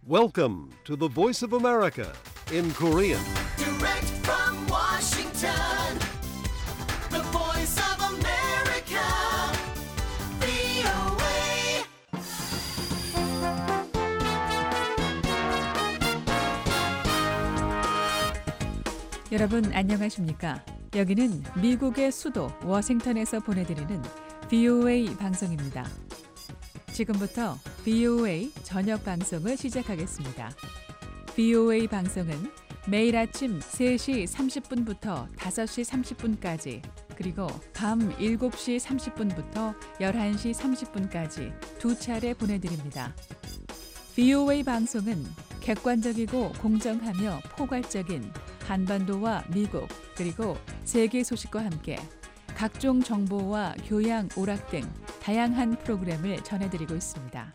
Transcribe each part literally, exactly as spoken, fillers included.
Welcome to the Voice of America in Korean. Direct from Washington, the voice of America, 브이오에이. 여러분 안녕하십니까? 여기는 미국의 수도 워싱턴에서 보내드리는 브이오에이 방송입니다. 지금부터 브이오에이 저녁 방송을 시작하겠습니다. 브이오에이 방송은 매일 아침 세 시 삼십 분부터 다섯 시 삼십 분까지 그리고 밤 일곱 시 삼십 분부터 열한 시 삼십 분까지 두 차례 보내드립니다. 브이오에이 방송은 객관적이고 공정하며 포괄적인 한반도와 미국 그리고 세계 소식과 함께 각종 정보와 교양, 오락 등 다양한 프로그램을 전해드리고 있습니다.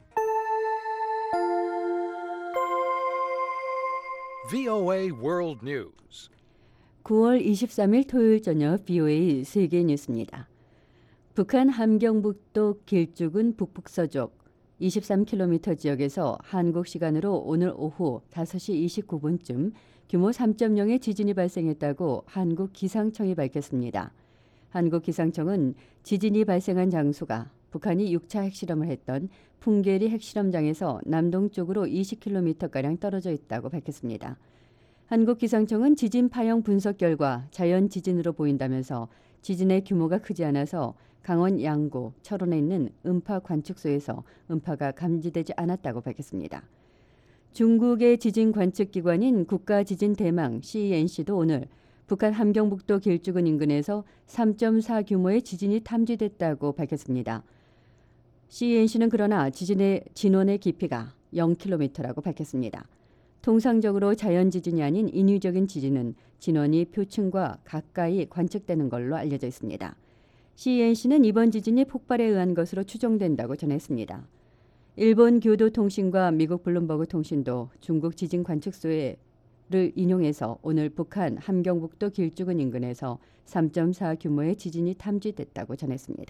브이오에이 World News. 구월 이십삼일 토요일 저녁 브이오에이 세계 뉴스입니다. 북한 함경북도 길쭉은 북북서쪽 이십삼 킬로미터 지역에서 한국 시간으로 오늘 오후 다섯 시 이십구 분쯤 규모 삼 점 영의 지진이 발생했다고 한국 기상청이 밝혔습니다. 한국 기상청은 지진이 발생한 장소가 북한이 육 차 핵실험을 했던 풍계리 핵실험장에서 남동쪽으로 이십 킬로미터가량 떨어져 있다고 밝혔습니다. 한국 기상청은 지진 파형 분석 결과 자연 지진으로 보인다면서 지진의 규모가 크지 않아서 강원 양구, 철원에 있는 음파 관측소에서 음파가 감지되지 않았다고 밝혔습니다. 중국의 지진 관측 기관인 국가지진대망 씨이엔씨도 오늘 북한 함경북도 길쭉은 인근에서 삼 점 사 규모의 지진이 탐지됐다고 밝혔습니다. 씨이엔씨는 그러나 지진의 진원의 깊이가 영 킬로미터라고 밝혔습니다. 통상적으로 자연지진이 아닌 인위적인 지진은 진원이 표층과 가까이 관측되는 걸로 알려져 있습니다. 씨이엔씨는 이번 지진이 폭발에 의한 것으로 추정된다고 전했습니다. 일본 교도통신과 미국 블룸버그 통신도 중국 지진 관측소에 를 인용해서 오늘 북한 함경북도 길쭉은 인근에서 삼 점 사 규모의 지진이 탐지됐다고 전했습니다.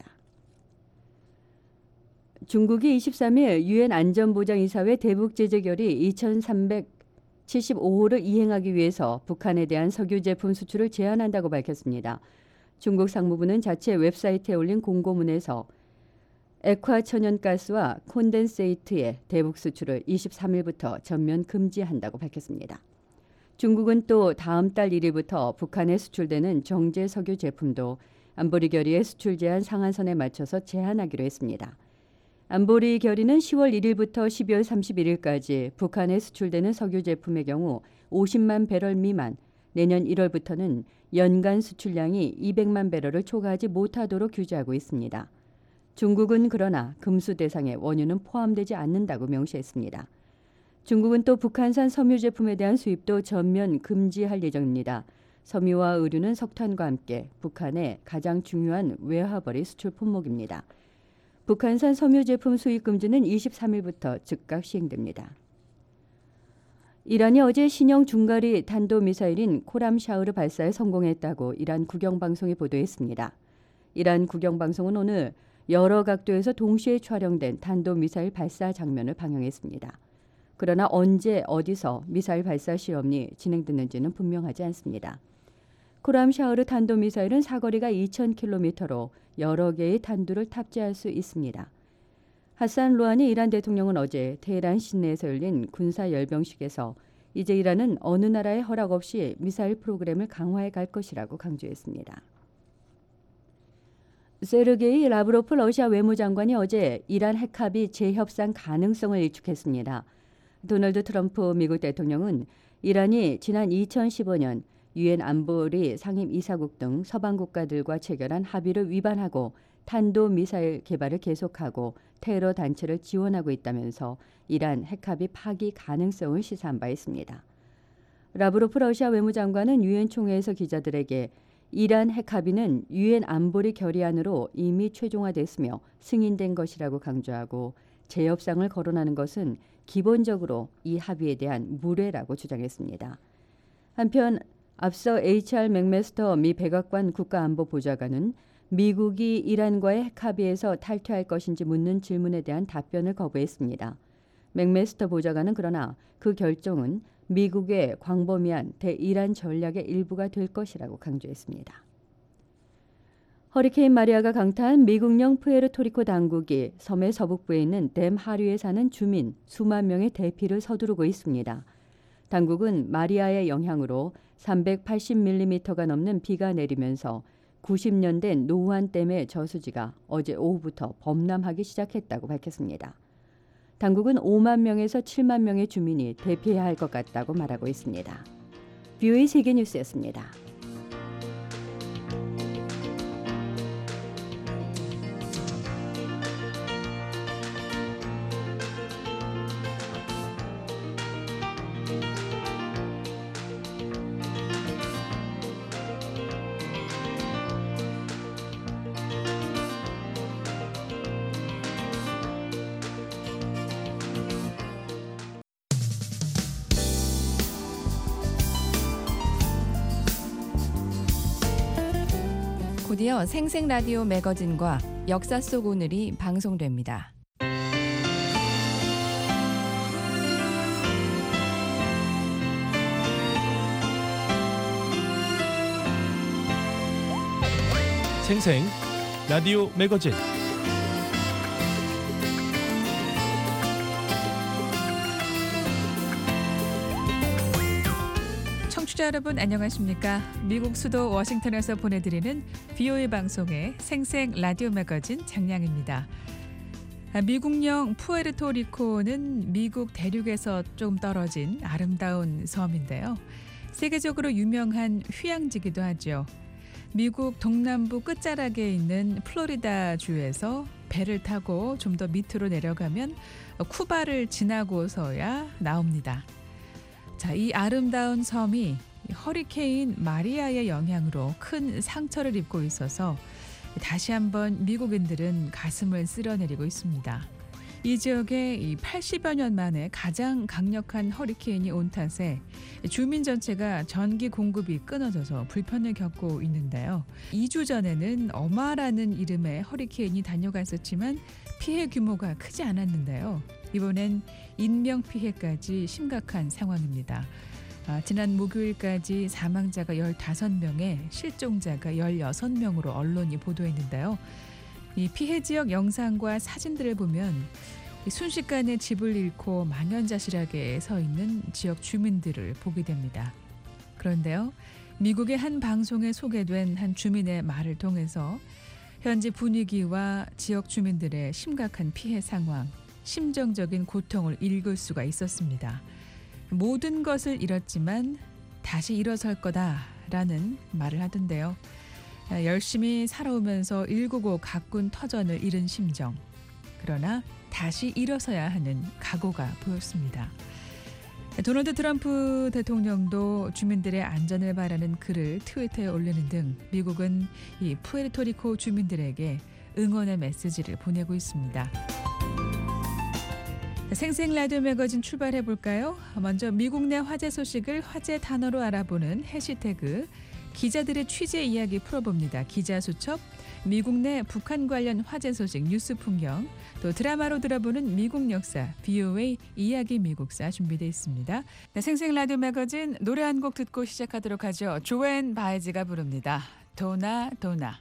중국이 이십삼일 유엔 안전보장이사회 대북제재결의 이천삼백칠십오 호를 이행하기 위해서 북한에 대한 석유 제품 수출을 제한한다고 밝혔습니다. 중국 상무부는 자체 웹사이트에 올린 공고문에서 액화천연가스와 콘덴세이트의 대북 수출을 이십삼일부터 전면 금지한다고 밝혔습니다. 중국은 또 다음 달 일일부터 북한에 수출되는 정제 석유 제품도 안보리 결의의 수출 제한 상한선에 맞춰서 제한하기로 했습니다. 안보리 결의는 시월 일일부터 십이월 삼십일일까지 북한에 수출되는 석유 제품의 경우 오십만 배럴 미만, 내년 일월부터는 연간 수출량이 이백만 배럴을 초과하지 못하도록 규제하고 있습니다. 중국은 그러나 금수 대상에 원유는 포함되지 않는다고 명시했습니다. 중국은 또 북한산 섬유 제품에 대한 수입도 전면 금지할 예정입니다. 섬유와 의류는 석탄과 함께 북한의 가장 중요한 외화벌이 수출 품목입니다. 북한산 섬유 제품 수입 금지는 이십삼일부터 즉각 시행됩니다. 이란이 어제 신형 중거리 탄도미사일인 코람샤흐르 발사에 성공했다고 이란 국영방송이 보도했습니다. 이란 국영방송은 오늘 여러 각도에서 동시에 촬영된 탄도미사일 발사 장면을 방영했습니다. 그러나 언제 어디서 미사일 발사 시험이 진행됐는지는 분명하지 않습니다. 코람샤흐르 탄도미사일은 사거리가 이천 킬로미터로 여러 개의 탄두를 탑재할 수 있습니다. 하산 루하니 이란 대통령은 어제 테헤란 시내에서 열린 군사 열병식에서 이제 이란은 어느 나라의 허락 없이 미사일 프로그램을 강화해 갈 것이라고 강조했습니다. 세르게이 라브로프 러시아 외무장관이 어제 이란 핵합의 재협상 가능성을 일축했습니다. 도널드 트럼프 미국 대통령은 이란이 지난 이천십오년 유엔 안보리 상임이사국 등 서방 국가들과 체결한 합의를 위반하고 탄도미사일 개발을 계속하고 테러 단체를 지원하고 있다면서 이란 핵합의 파기 가능성을 시사한 바 있습니다. 라브로프 러시아 외무장관은 유엔 총회에서 기자들에게 이란 핵합의는 유엔 안보리 결의안으로 이미 최종화됐으며 승인된 것이라고 강조하고 재협상을 거론하는 것은 기본적으로 이 합의에 대한 무례라고 주장했습니다. 한편 앞서 에이치알 맥메스터 미 백악관 국가안보보좌관은 미국이 이란과의 핵합의에서 탈퇴할 것인지 묻는 질문에 대한 답변을 거부했습니다. 맥메스터 보좌관은 그러나 그 결정은 미국의 광범위한 대이란 전략의 일부가 될 것이라고 강조했습니다. 허리케인 마리아가 강타한 미국령 푸에르토리코 당국이 섬의 서북부에 있는 댐 하류에 사는 주민 수만 명의 대피를 서두르고 있습니다. 당국은 마리아의 영향으로 삼백팔십 밀리미터가 넘는 비가 내리면서 구십 년 된 노후한 댐의 저수지가 어제 오후부터 범람하기 시작했다고 밝혔습니다. 당국은 오만 명에서 칠만 명의 주민이 대피해야 할 것 같다고 말하고 있습니다. 비오에이 세계뉴스였습니다. 곧이어 생생 라디오 매거진과 역사 속 오늘이 방송됩니다. 생생 라디오 매거진. 청취자 여러분 안녕하십니까? 미국 수도 워싱턴에서 보내드리는 비오에이 방송의 생생 라디오 매거진 장량입니다. 미국령 푸에르토리코는 미국 대륙에서 좀 떨어진 아름다운 섬인데요. 세계적으로 유명한 휴양지기도 하죠. 미국 동남부 끝자락에 있는 플로리다 주에서 배를 타고 좀 더 밑으로 내려가면 쿠바를 지나고서야 나옵니다. 자, 이 아름다운 섬이 허리케인 마리아의 영향으로 큰 상처를 입고 있어서 다시 한번 미국인들은 가슴을 쓸어내리고 있습니다. 이 지역에 이 팔십여 년 만에 가장 강력한 허리케인이 온 탓에 주민 전체가 전기 공급이 끊어져서 불편을 겪고 있는데요. 이 주 전에는 어마라는 이름의 허리케인이 다녀갔었지만 피해 규모가 크지 않았는데요. 이번엔 인명피해까지 심각한 상황입니다. 아, 지난 목요일까지 사망자가 열다섯 명에 실종자가 열여섯 명으로 언론이 보도했는데요. 이 피해 지역 영상과 사진들을 보면 순식간에 집을 잃고 망연자실하게 서 있는 지역 주민들을 보게 됩니다. 그런데요, 미국의 한 방송에 소개된 한 주민의 말을 통해서 현지 분위기와 지역 주민들의 심각한 피해 상황, 심정적인 고통을 읽을 수가 있었습니다. 모든 것을 잃었지만 다시 일어설 거다라는 말을 하던데요. 열심히 살아오면서 일구고 가꾼 터전을 잃은 심정. 그러나 다시 일어서야 하는 각오가 보였습니다. 도널드 트럼프 대통령도 주민들의 안전을 바라는 글을 트위터에 올리는 등 미국은 이 푸에르토리코 주민들에게 응원의 메시지를 보내고 있습니다. 생생 라디오 매거진 출발해 볼까요? 먼저 미국 내 화제 소식을 화제 단어로 알아보는 해시태그 기자들의 취재 이야기 풀어봅니다. 기자 수첩, 미국 내 북한 관련 화제 소식 뉴스 풍경, 또 드라마로 들어보는 미국 역사 비오에이 이야기 미국사 준비되어 있습니다. 네, 생생 라디오 매거진 노래 한 곡 듣고 시작하도록 하죠. 조앤 바이즈가 부릅니다. 도나 도나.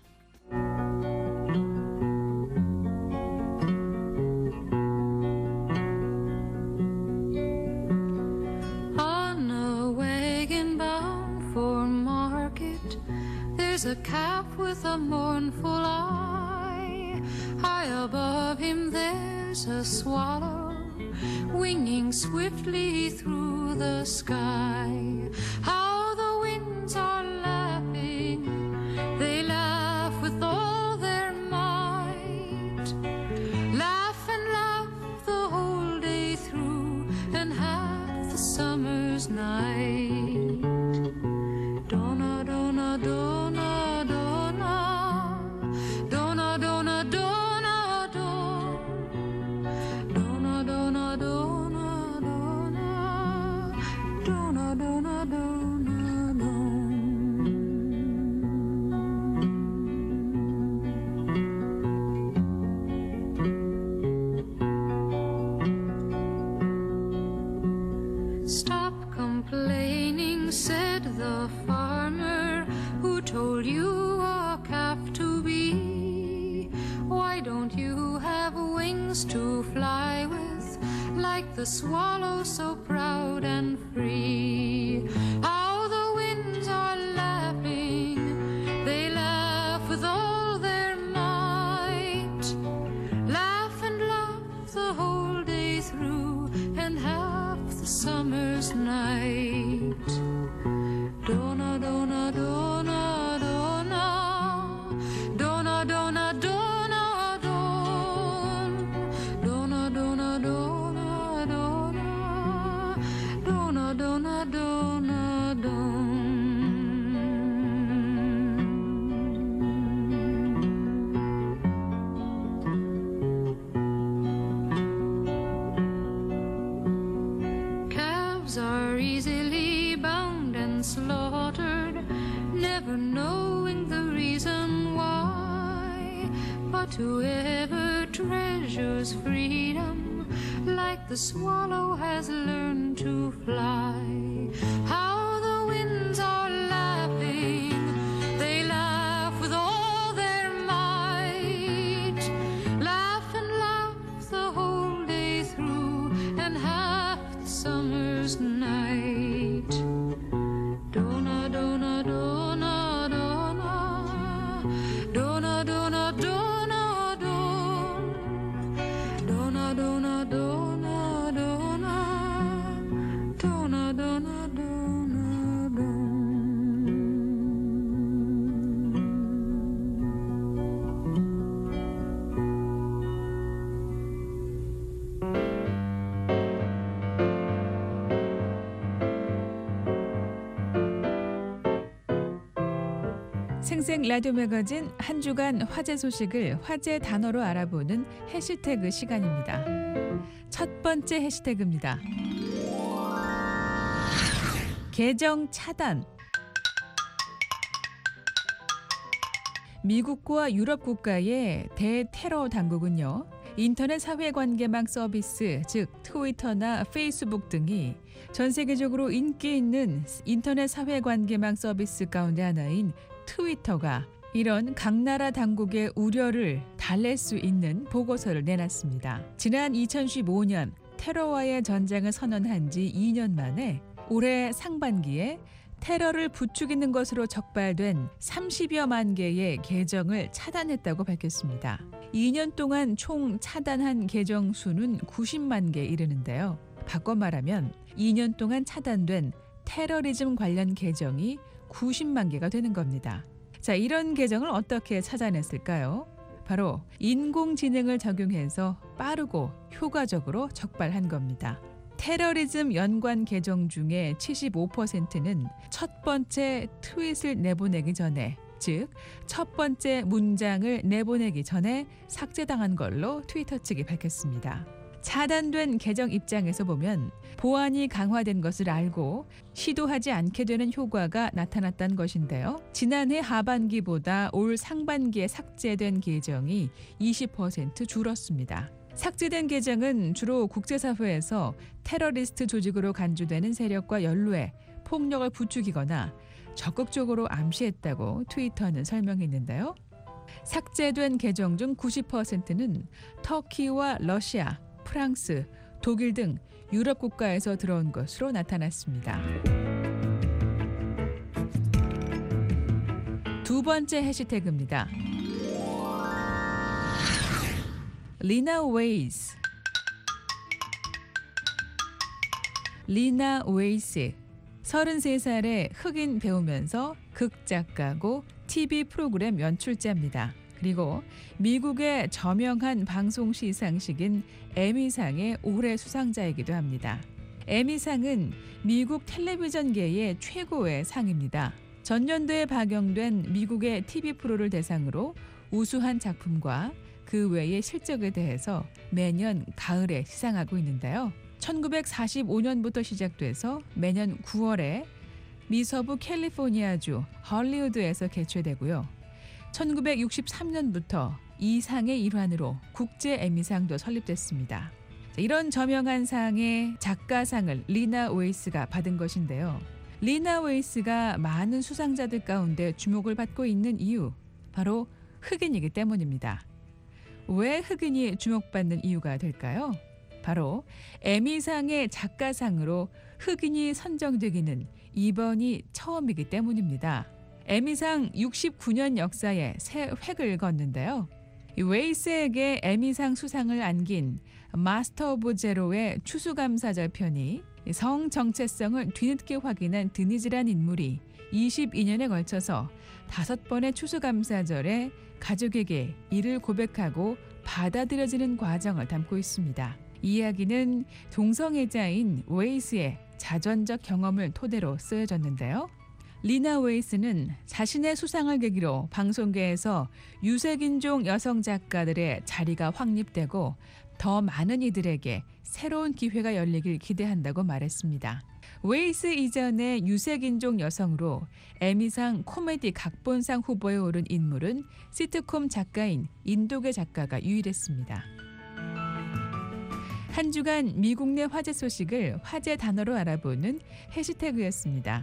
There's a calf with a mournful eye. High above him there's a swallow winging swiftly through the sky. How the winds are laughing, they laugh with all their might. Laugh and laugh the whole day through and half the summer's night. Donna, donna, donna. Stop complaining, said the farmer who told you a calf to be. Why don't you have wings to fly with, like the swallow so proud and free? How the winds are laughing, they laugh with all their might. Laugh and laugh the whole day through, and half the summer's night. Donna, donna, donna, donna, donna, donna, donna, donna, donna, donna, donna, donna, donna, donna, donna. Calves are easily bound and slaughtered, never knowing the reason why. But whoever treasures freedom, like the swallow has learned to fly. How the winds are laughing, they laugh with all their might. Laugh and laugh the whole day through, and half the summer's night. Donna, donna, donna, donna, donna, donna, donna, donna, donna, donna, donna, donna, donna, donna, donna. 생생 라디오 매거진 한 주간 화제 소식을 화제 단어로 알아보는 해시태그 시간입니다. 첫 번째 해시태그입니다. 계정 차단. 미국과 유럽 국가의 대테러 당국은요, 인터넷 사회관계망 서비스, 즉 트위터나 페이스북 등이 전 세계적으로 인기 있는 인터넷 사회관계망 서비스 가운데 하나인 트위터가 이런 각 나라 당국의 우려를 달랠 수 있는 보고서를 내놨습니다. 지난 이천십오 년 테러와의 전쟁을 선언한 지 이 년 만에 올해 상반기에 테러를 부추기는 것으로 적발된 삼십여만 개의 계정을 차단했다고 밝혔습니다. 이 년 동안 총 차단한 계정 수는 구십만 개에 이르는데요. 바꿔 말하면 이 년 동안 차단된 테러리즘 관련 계정이 구십만 개가 되는 겁니다. 자, 이런 계정을 어떻게 찾아냈을까요? 바로 인공지능을 적용해서 빠르고 효과적으로 적발한 겁니다. 테러리즘 연관 계정 중에 칠십오 퍼센트는 첫 번째 트윗을 내보내기 전에, 즉 첫 번째 문장을 내보내기 전에 삭제당한 걸로 트위터 측이 밝혔습니다. 차단된 계정 입장에서 보면 보안이 강화된 것을 알고 시도하지 않게 되는 효과가 나타났다는 것인데요. 지난해 하반기보다 올 상반기에 삭제된 계정이 이십 퍼센트 줄었습니다. 삭제된 계정은 주로 국제사회에서 테러리스트 조직으로 간주되는 세력과 연루해 폭력을 부추기거나 적극적으로 암시했다고 트위터는 설명했는데요. 삭제된 계정 중 구십 퍼센트는 터키와 러시아, 프랑스, 독일 등 유럽 국가에서 들어온 것으로 나타났습니다. 두 번째 해시태그입니다. 리나 웨이스. 리나 웨이스, 서른세 살의 흑인 배우면서 극작가고 티비 프로그램 연출자입니다. 그리고 미국의 저명한 방송 시상식인 에미상의 올해 수상자이기도 합니다. 에미상은 미국 텔레비전계의 최고의 상입니다. 전년도에 방영된 미국의 티비 프로를 대상으로 우수한 작품과 그 외의 실적에 대해서 매년 가을에 시상하고 있는데요. 천구백사십오 년부터 시작돼서 매년 구월에 미서부 캘리포니아주 헐리우드에서 개최되고요. 천구백육십삼 년부터 이 상의 일환으로 국제 에미상도 설립됐습니다. 이런 저명한 상의 작가상을 리나 웨이스가 받은 것인데요. 리나 웨이스가 많은 수상자들 가운데 주목을 받고 있는 이유, 바로 흑인이기 때문입니다. 왜 흑인이 주목받는 이유가 될까요? 바로 에미상의 작가상으로 흑인이 선정되기는 이번이 처음이기 때문입니다. 에미상 육십구 년 역사에 새 획을 걷는데요. 웨이스에게 에미상 수상을 안긴 마스터 오브 제로의 추수감사절 편이 성 정체성을 뒤늦게 확인한 드니즈란 인물이 이십이 년에 걸쳐서 다섯 번의 추수감사절에 가족에게 이를 고백하고 받아들여지는 과정을 담고 있습니다. 이 이야기는 동성애자인 웨이스의 자전적 경험을 토대로 쓰여졌는데요. 리나 웨이스는 자신의 수상을 계기로 방송계에서 유색인종 여성 작가들의 자리가 확립되고 더 많은 이들에게 새로운 기회가 열리길 기대한다고 말했습니다. 웨이스 이전의 유색인종 여성으로 에미상 코미디 각본상 후보에 오른 인물은 시트콤 작가인 인도계 작가가 유일했습니다. 한 주간 미국 내 화제 소식을 화제 단어로 알아보는 해시태그였습니다.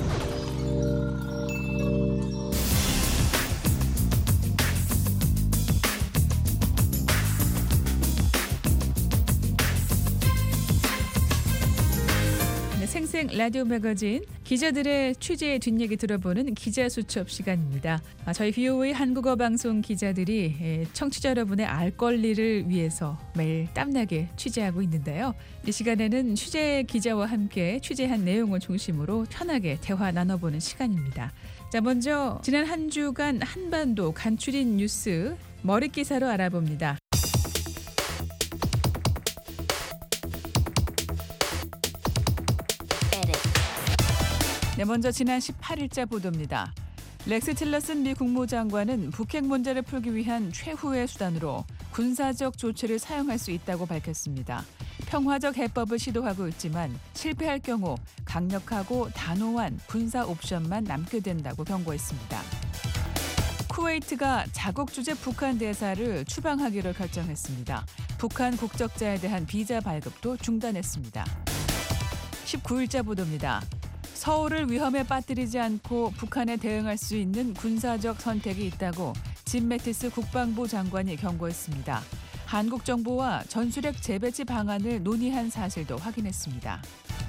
생생 라디오 매거진 기자들의 취재의 뒷얘기 들어보는 기자수첩 시간입니다. 저희 비오에이 한국어 방송 기자들이 청취자 여러분의 알 권리를 위해서 매일 땀나게 취재하고 있는데요. 이 시간에는 취재 기자와 함께 취재한 내용을 중심으로 편하게 대화 나눠보는 시간입니다. 자, 먼저 지난 한 주간 한반도 간추린 뉴스 머릿기사로 알아봅니다. 네, 먼저 지난 십팔 일자 보도입니다. 렉스 틸러슨 미 국무장관은 북핵 문제를 풀기 위한 최후의 수단으로 군사적 조치를 사용할 수 있다고 밝혔습니다. 평화적 해법을 시도하고 있지만 실패할 경우 강력하고 단호한 군사 옵션만 남게 된다고 경고했습니다. 쿠웨이트가 자국 주재 북한 대사를 추방하기로 결정했습니다. 북한 국적자에 대한 비자 발급도 중단했습니다. 십구 일자 보도입니다. 서울을 위험에 빠뜨리지 않고 북한에 대응할 수 있는 군사적 선택이 있다고 짐 매티스 국방부 장관이 경고했습니다. 한국 정부와 전술핵 재배치 방안을 논의한 사실도 확인했습니다.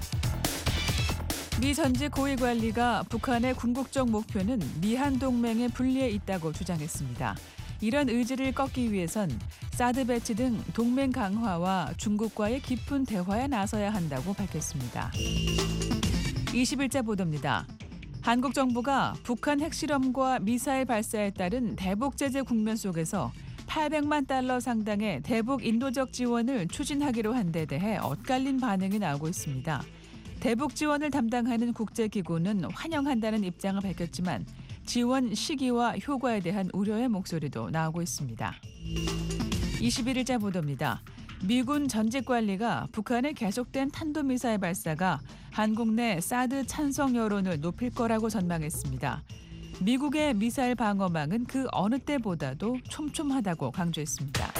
미 전직 고위 관리가 북한의 궁극적 목표는 미한 동맹의 분리에 있다고 주장했습니다. 이런 의지를 꺾기 위해선 사드 배치 등 동맹 강화와 중국과의 깊은 대화에 나서야 한다고 밝혔습니다. 이십 일자 보도입니다. 한국 정부가 북한 핵실험과 미사일 발사에 따른 대북 제재 국면 속에서 팔백만 달러 상당의 대북 인도적 지원을 추진하기로 한 데 대해 엇갈린 반응이 나오고 있습니다. 대북 지원을 담당하는 국제기구는 환영한다는 입장을 밝혔지만 지원 시기와 효과에 대한 우려의 목소리도 나오고 있습니다. 이십일 일자 보도입니다. 미군 전직 관리가 북한의 계속된 탄도미사일 발사가 한국 내 사드 찬성 여론을 높일 거라고 전망했습니다. 미국의 미사일 방어망은 그 어느 때보다도 촘촘하다고 강조했습니다.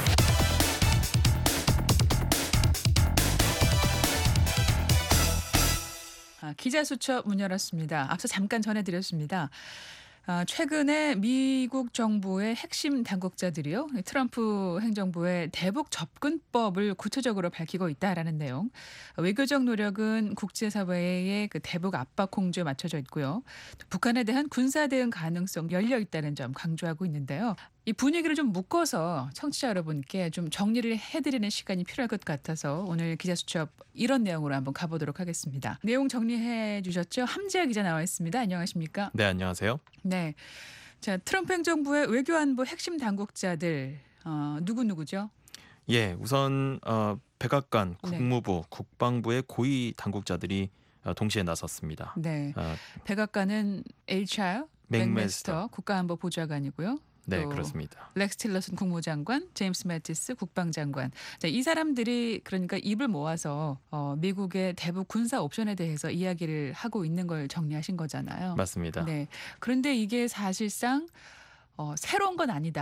아, 기자수첩 문 열었습니다. 앞서 잠깐 전해드렸습니다. 아, 최근에 미국 정부의 핵심 당국자들이요, 트럼프 행정부의 대북 접근법을 구체적으로 밝히고 있다라는 내용. 외교적 노력은 국제사회의 그 대북 압박 공조에 맞춰져 있고요. 또 북한에 대한 군사 대응 가능성 열려 있다는 점 강조하고 있는데요. 이 분위기를 좀 묶어서 청취자 여러분께 좀 정리를 해드리는 시간이 필요할 것 같아서 오늘 기자수첩 이런 내용으로 한번 가보도록 하겠습니다. 내용 정리해 주셨죠? 함지아 기자 나와 있습니다. 안녕하십니까? 네, 안녕하세요. 네, 자 트럼프 행정부의 외교안보 핵심 당국자들 어, 누구 누구죠? 예, 우선 어, 백악관, 네. 국무부, 국방부의 고위 당국자들이 어, 동시에 나섰습니다. 네, 어, 백악관은 에이치알 맥메스터 맥메스터. 국가안보보좌관이고요. 네, 또 그렇습니다. 렉스 틸러슨 국무장관, 제임스 매티스 국방장관. 자, 이 사람들이 그러니까 입을 모아서 어, 미국의 대북 군사 옵션에 대해서 이야기를 하고 있는 걸 정리하신 거잖아요. 맞습니다. 네. 그런데 이게 사실상 어, 새로운 건 아니다.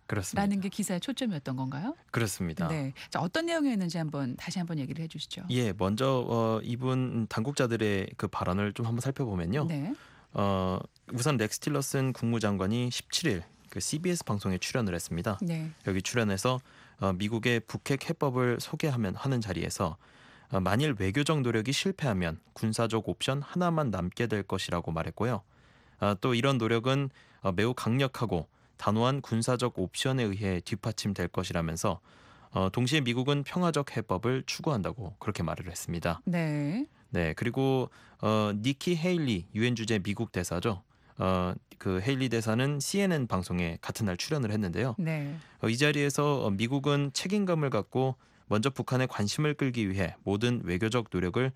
그렇습니다. 게 기사의 초점이었던 건가요? 그렇습니다. 네. 자, 어떤 내용이었는지 한번 다시 한번 얘기를 해주시죠. 예, 먼저 어, 이분 당국자들의 그 발언을 좀 한번 살펴보면요. 네. 어, 우선 렉스 틸러슨 국무장관이 십칠 일 그 씨비에스 방송에 출연을 했습니다. 네. 여기 출연해서 어, 미국의 북핵 해법을 소개하면 하는 자리에서 어, 만일 외교적 노력이 실패하면 군사적 옵션 하나만 남게 될 것이라고 말했고요. 어, 또 이런 노력은 어, 매우 강력하고 단호한 군사적 옵션에 의해 뒷받침될 것이라면서 어, 동시에 미국은 평화적 해법을 추구한다고 그렇게 말을 했습니다. 네. 네, 그리고 어, 니키 헤일리 유엔 주재 미국 대사죠. 어, 그 헤일리 대사는 씨엔엔 방송에 같은 날 출연을 했는데요. 네. 어, 이 자리에서 어, 미국은 책임감을 갖고 먼저 북한의 관심을 끌기 위해 모든 외교적 노력을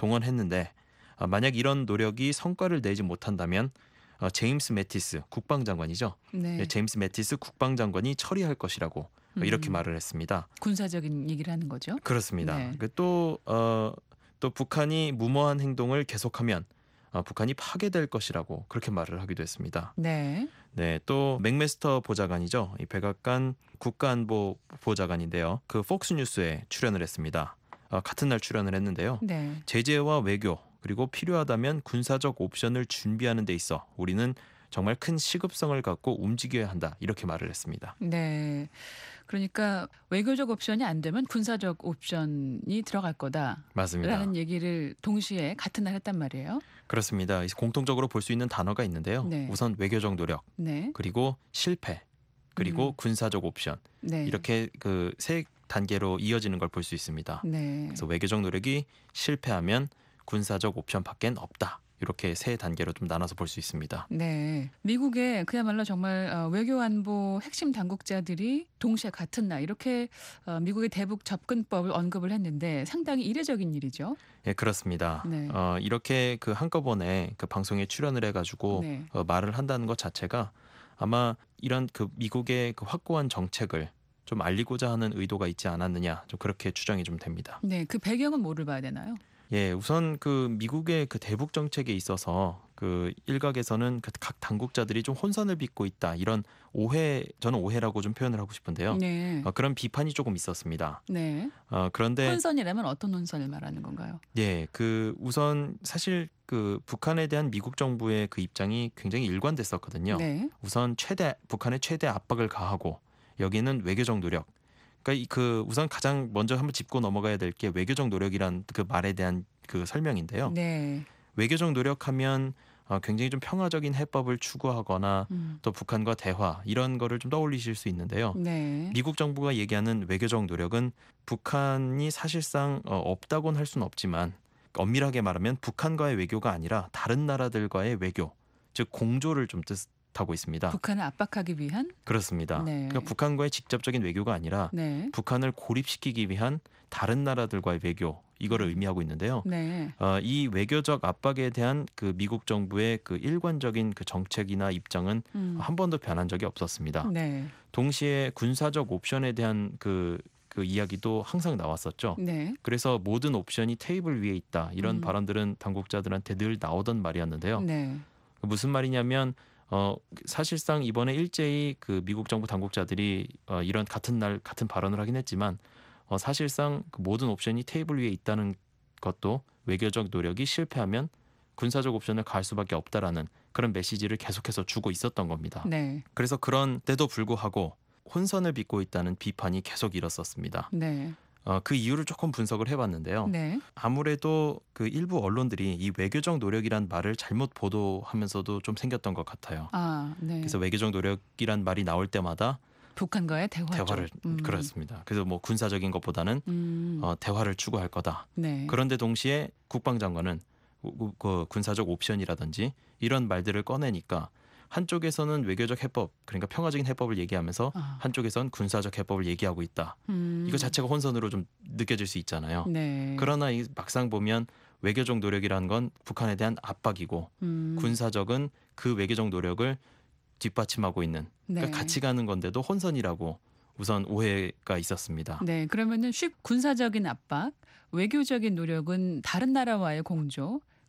동원했는데 어, 만약 이런 노력이 성과를 내지 못한다면 어, 제임스 매티스 국방장관이죠. 네. 네, 제임스 매티스 국방장관이 처리할 것이라고 어, 이렇게 음. 말을 했습니다. 군사적인 얘기를 하는 거죠. 그렇습니다. 네. 그 또, 어, 또 북한이 무모한 행동을 계속하면 어, 북한이 파괴될 것이라고 그렇게 말을 하기도 했습니다. 네. 네, 또 맥메스터 보좌관이죠. 이 백악관 국가안보 보좌관인데요. 그 폭스뉴스에 출연을 했습니다. 어, 같은 날 출연을 했는데요. 네. 제재와 외교 그리고 필요하다면 군사적 옵션을 준비하는 데 있어 우리는 정말 큰 시급성을 갖고 움직여야 한다 이렇게 말을 했습니다. 네. 그러니까 외교적 옵션이 안 되면 군사적 옵션이 들어갈 거다라는 맞습니다. 얘기를 동시에 같은 날 했단 말이에요. 그렇습니다. 공통적으로 볼 수 있는 단어가 있는데요. 네. 우선 외교적 노력 네. 그리고 실패 그리고 음. 군사적 옵션 네. 이렇게 그 세 단계로 이어지는 걸 볼 수 있습니다. 네. 그래서 외교적 노력이 실패하면 군사적 옵션밖엔 없다. 이렇게 세 단계로 좀 나눠서 볼 수 있습니다. 네. 미국의 그야말로 정말 어, 외교안보 핵심 당국자들이 동시에 같은 날 이렇게 어, 미국의 대북 접근법을 언급을 했는데 상당히 이례적인 일이죠. 예, 그렇습니다. 네. 어, 이렇게 그 한꺼번에 그 방송에 출연을 해가지고 네. 어, 말을 한다는 것 자체가 아마 이런 그 미국의 그 확고한 정책을 좀 알리고자 하는 의도가 있지 않았느냐, 좀 그렇게 추정이 좀 됩니다. 네. 그 배경은 뭐를 봐야 되나요? 예, 우선 그 미국의 그 대북 정책에 있어서 그 일각에서는 그 각 당국자들이 좀 혼선을 빚고 있다 이런 오해, 저는 오해라고 좀 표현을 하고 싶은데요. 네. 어, 그런 비판이 조금 있었습니다. 네. 어, 그런데 혼선이라면 어떤 혼선을 말하는 건가요? 예, 그 우선 사실 그 북한에 대한 미국 정부의 그 입장이 굉장히 일관됐었거든요. 네. 우선 최대 북한의 최대 압박을 가하고 여기는 외교적 노력. 그러니까 이 그 우선 가장 먼저 한번 짚고 넘어가야 될 게 외교적 노력이란 그 말에 대한 그 설명인데요. 네. 외교적 노력하면 어, 굉장히 좀 평화적인 해법을 추구하거나 음. 또 북한과 대화 이런 거를 좀 떠올리실 수 있는데요. 네. 미국 정부가 얘기하는 외교적 노력은 북한이 사실상 어, 없다고는 할 수는 없지만 엄밀하게 말하면 북한과의 외교가 아니라 다른 나라들과의 외교, 즉 공조를 좀 뜻하고 있습니다. 북한을 압박하기 위한 그렇습니다. 네. 그러니까 북한과의 직접적인 외교가 아니라 네. 북한을 고립시키기 위한 다른 나라들과의 외교 이거를 의미하고 있는데요. 네. 어, 이 외교적 압박에 대한 그 미국 정부의 그 일관적인 그 정책이나 입장은 음. 한 번도 변한 적이 없었습니다. 네. 동시에 군사적 옵션에 대한 그, 그 이야기도 항상 나왔었죠. 네. 그래서 모든 옵션이 테이블 위에 있다 이런 음. 발언들은 당국자들한테 늘 나오던 말이었는데요. 네. 무슨 말이냐면 어, 사실상 이번에 일제히 그 미국 정부 당국자들이 어, 이런 같은 날 같은 발언을 하긴 했지만 어, 사실상 그 모든 옵션이 테이블 위에 있다는 것도 외교적 노력이 실패하면 군사적 옵션을 가할 수밖에 없다라는 그런 메시지를 계속해서 주고 있었던 겁니다. 네. 그래서 그런데도 불구하고 혼선을 빚고 있다는 비판이 계속 일었었습니다. 네. 어, 그 이유를 조금 분석을 해봤는데요. 네. 아무래도 그 일부 언론들이 이 외교적 노력이란 말을 잘못 보도하면서도 좀 생겼던 것 같아요. 아, 네. 그래서 외교적 노력이란 말이 나올 때마다 북한과의 대화죠. 대화를 음. 그렇습니다. 그래서 뭐 군사적인 것보다는 음. 어, 대화를 추구할 거다. 네. 그런데 동시에 국방장관은 그, 그 군사적 옵션이라든지 이런 말들을 꺼내니까 한쪽에서는 외교적 해법, 그러니까 평화적인 해법을 얘기하면서 아. 한쪽에선 군사적 해법을 얘기하고 있다. 음. 이거 자체가 혼선으로 좀 느껴질 수 있잖아요. 네. 그러나 이 막상 보면 외교적 노력이라는 건 북한에 대한 압박이고 음. 군사적은 그 외교적 노력을 뒷받침하고 있는 네. 그러니까 같이 가는 건데도 혼선이라고 우선 오해가 있었습니다. 네. 그러면은 쉽 군사적인 압박, 외교적인 노력은 다른 나라와의 공조,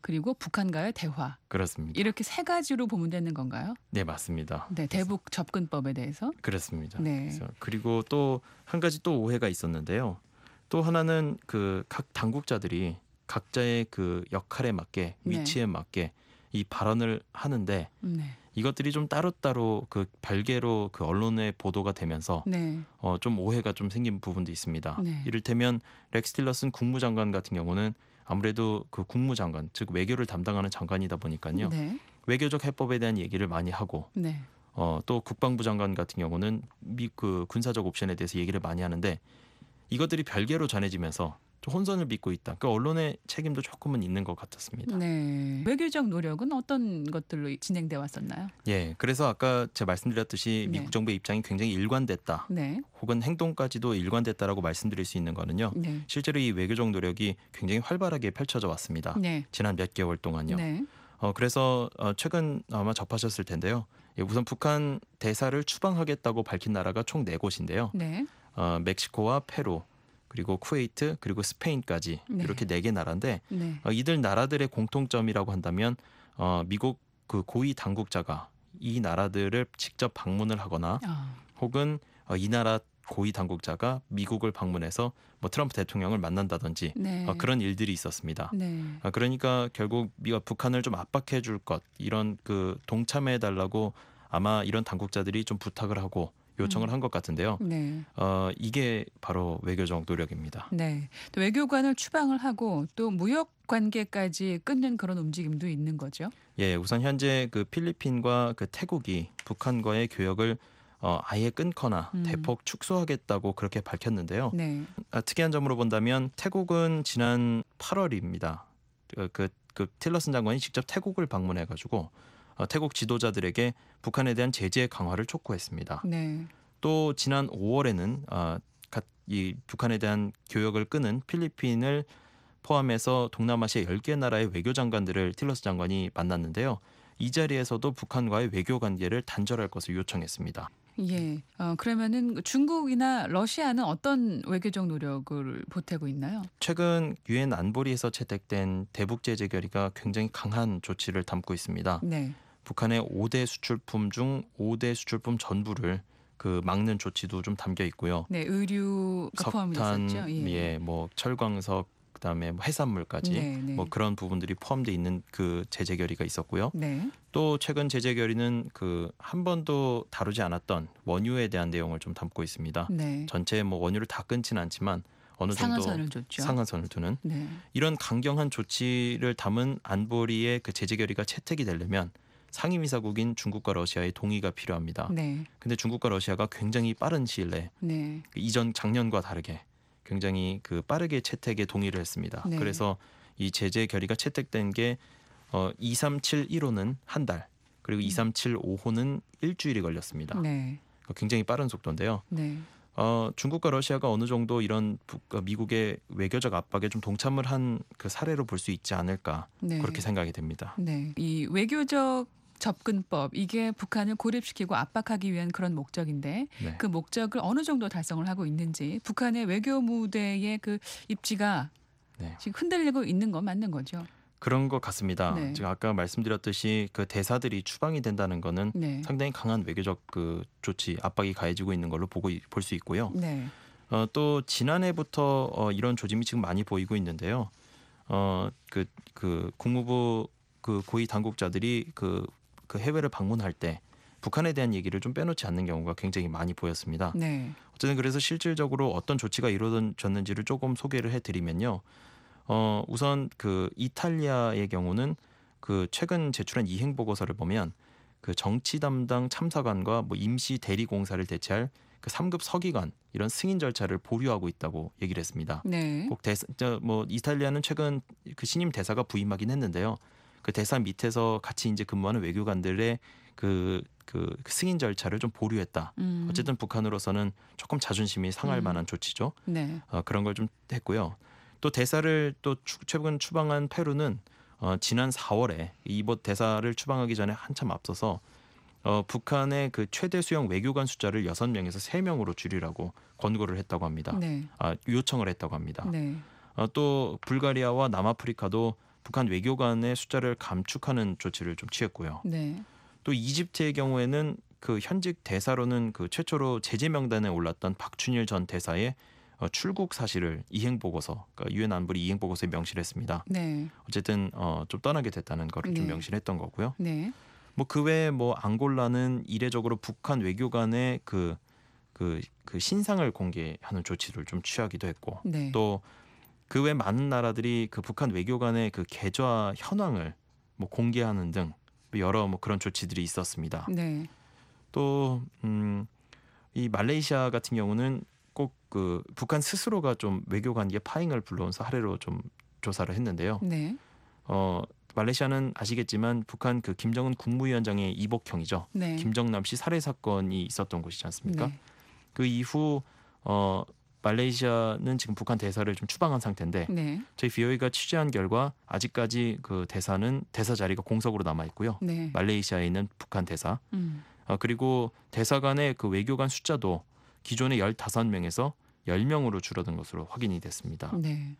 그리고 북한과의 대화. 그렇습니다. 이렇게 세 가지로 보면 되는 건가요? 네, 맞습니다. 네, 대북 접근법에 대해서. 그렇습니다. 네. 그래서 그리고 또 한 가지 또 오해가 있었는데요. 또 하나는 그 각 당국자들이 각자의 그 역할에 맞게 네. 위치에 맞게 이 발언을 하는데 네. 이것들이 좀 따로따로 그 별개로 그 언론에 보도가 되면서 네. 어, 좀 오해가 좀 생긴 부분도 있습니다. 네. 이를테면 렉스 틸러슨 국무장관 같은 경우는 아무래도 그 국무장관 즉 외교를 담당하는 장관이다 보니까요. 네. 외교적 해법에 대한 얘기를 많이 하고 네. 어, 또 국방부 장관 같은 경우는 미 그 군사적 옵션에 대해서 얘기를 많이 하는데 이것들이 별개로 전해지면서 좀 혼선을 빚고 있다. 그 언론의 책임도 조금은 있는 것 같았습니다. 네. 외교적 노력은 어떤 것들로 진행돼 왔었나요? 예, 그래서 아까 제가 말씀드렸듯이 네. 미국 정부의 입장이 굉장히 일관됐다. 네. 혹은 행동까지도 일관됐다라고 말씀드릴 수 있는 거는요. 네. 실제로 이 외교적 노력이 굉장히 활발하게 펼쳐져 왔습니다. 네. 지난 몇 개월 동안요. 네. 어, 그래서 어, 최근 아마 접하셨을 텐데요. 예, 우선 북한 대사를 추방하겠다고 밝힌 나라가 총 네 곳인데요. 네. 어, 멕시코와 페루 그리고 쿠웨이트 그리고 스페인까지 네. 이렇게 네 개 나라인데 네. 어, 이들 나라들의 공통점이라고 한다면 어, 미국 그 고위 당국자가 이 나라들을 직접 방문을 하거나 아. 혹은 어, 이 나라 고위 당국자가 미국을 방문해서 뭐 트럼프 대통령을 만난다든지 네. 어, 그런 일들이 있었습니다. 네. 아, 그러니까 결국 미가 북한을 좀 압박해 줄 것 이런 그 동참해 달라고 아마 이런 당국자들이 좀 부탁을 하고 요청을 음. 한 것 같은데요. 네. 어, 이게 바로 외교적 노력입니다. 네. 또 외교관을 추방을 하고 또 무역 관계까지 끊는 그런 움직임도 있는 거죠. 예, 우선 현재 그 필리핀과 그 태국이 북한과의 교역을 어, 아예 끊거나 음. 대폭 축소하겠다고 그렇게 밝혔는데요. 네. 아, 특이한 점으로 본다면 태국은 지난 팔월입니다. 그, 그, 그 틸러슨 장관이 직접 태국을 방문해가지고 어, 태국 지도자들에게 북한에 대한 제재 강화를 촉구했습니다. 네. 또 지난 오월에는 어, 이 북한에 대한 교역을 끄는 필리핀을 포함해서 동남아시아 열 개 나라의 외교장관들을 틸러스 장관이 만났는데요. 이 자리에서도 북한과의 외교 관계를 단절할 것을 요청했습니다. 예. 어, 그러면은 중국이나 러시아는 어떤 외교적 노력을 보태고 있나요? 최근 유엔 안보리에서 채택된 대북 제재 결의가 굉장히 강한 조치를 담고 있습니다. 네. 북한의 오 대 수출품 중 오 대 수출품 전부를 그 막는 조치도 좀 담겨 있고요. 네, 의류가 포함이 석탄, 있었죠. 예. 예, 뭐 철광석, 그다음에 뭐 해산물까지 네, 네. 뭐 그런 부분들이 포함돼 있는 그 제재 결의가 있었고요. 네. 또 최근 제재 결의는 그 한 번도 다루지 않았던 원유에 대한 내용을 좀 담고 있습니다. 네. 전체 뭐 원유를 다 끊지는 않지만 어느 정도 상한선을 줬죠. 상한선을 두는 네. 이런 강경한 조치를 담은 안보리의 그 제재 결의가 채택이 되려면 상임이사국인 중국과 러시아의 동의가 필요합니다. 네. 근데 중국과 러시아가 굉장히 빠른 시일 내에 네. 그 이전 작년과 다르게 굉장히 그 빠르게 채택에 동의를 했습니다. 네. 그래서 이 제재 결의가 채택된 게 어, 이삼칠일 호는 한 달, 그리고 이삼칠오 호는 일주일이 걸렸습니다. 음. 네. 굉장히 빠른 속도인데요. 네. 어, 중국과 러시아가 어느 정도 이런 북, 어, 미국의 외교적 압박에 좀 동참을 한 그 사례로 볼 수 있지 않을까 네. 그렇게 생각이 됩니다. 네. 이 외교적 접근법 이게 북한을 고립시키고 압박하기 위한 그런 목적인데 네. 그 목적을 어느 정도 달성을 하고 있는지 북한의 외교 무대의 그 입지가 네. 지금 흔들리고 있는 건 맞는 거죠. 그런 것 같습니다. 네. 제가 아까 말씀드렸듯이 그 대사들이 추방이 된다는 거는 네. 상당히 강한 외교적 그 조치 압박이 가해지고 있는 걸로 보고 볼 수 있고요. 네. 어, 또 지난해부터 어, 이런 조짐이 지금 많이 보이고 있는데요. 어, 그, 그 국무부 그 고위 당국자들이 그, 그 해외를 방문할 때 북한에 대한 얘기를 좀 빼놓지 않는 경우가 굉장히 많이 보였습니다. 네. 어쨌든 그래서 실질적으로 어떤 조치가 이루어졌는지를 조금 소개를 해드리면요. 어, 우선 그 이탈리아의 경우는 그 최근 제출한 이행 보고서를 보면 그 정치 담당 참사관과 뭐 임시 대리공사를 대체할 그 삼 급 서기관 이런 승인 절차를 보류하고 있다고 얘기를 했습니다. 네. 꼭 대사, 저, 뭐 이탈리아는 최근 그 신임 대사가 부임하긴 했는데요. 그 대사 밑에서 같이 이제 근무하는 외교관들의 그, 그 승인 절차를 좀 보류했다. 음. 어쨌든 북한으로서는 조금 자존심이 상할 음. 만한 조치죠. 네. 어, 그런 걸 좀 했고요. 또 대사를 또 추, 최근 추방한 페루는 어, 지난 사월에 이번 대사를 추방하기 전에 한참 앞서서 어, 북한의 그 최대 수용 외교관 숫자를 여섯 명에서 세 명으로 줄이라고 권고를 했다고 합니다. 네. 아, 요청을 했다고 합니다. 네. 어, 또 불가리아와 남아프리카도 북한 외교관의 숫자를 감축하는 조치를 좀 취했고요. 네. 또 이집트의 경우에는 그 현직 대사로는 그 최초로 제재 명단에 올랐던 박춘일 전 대사의 어, 출국 사실을 이행 보고서, 그러니까 유엔 안보리 이행 보고서에 명시를 했습니다. 네. 어쨌든 어, 좀 떠나게 됐다는 거를 좀 네. 명시를 했던 거고요. 네. 뭐 그 외에 뭐 앙골라는 이례적으로 북한 외교관의 그 그 그 신상을 공개하는 조치를 좀 취하기도 했고, 네. 또 그 외 많은 나라들이 그 북한 외교관의 그 계좌 현황을 뭐 공개하는 등 여러 뭐 그런 조치들이 있었습니다. 네. 또 음, 이 말레이시아 같은 경우는 꼭 그 북한 스스로가 좀 외교관계 파행을 불러온 사례로 좀 조사를 했는데요. 네. 어, 말레이시아는 아시겠지만 북한 그 김정은 국무위원장의 이복형이죠. 네. 김정남 씨 살해 사건이 있었던 곳이지 않습니까? 네. 그 이후 어, 말레이시아는 지금 북한 대사를 좀 추방한 상태인데 네. 저희 비오이가 취재한 결과 아직까지 그 대사는 대사 자리가 공석으로 남아 있고요. 네. 말레이시아에 있는 북한 대사 음. 어, 그리고 대사관의 그 외교관 숫자도 기존의 열다섯 명에서 열 명으로 줄어든 것으로 확인이 됐습니다. 네.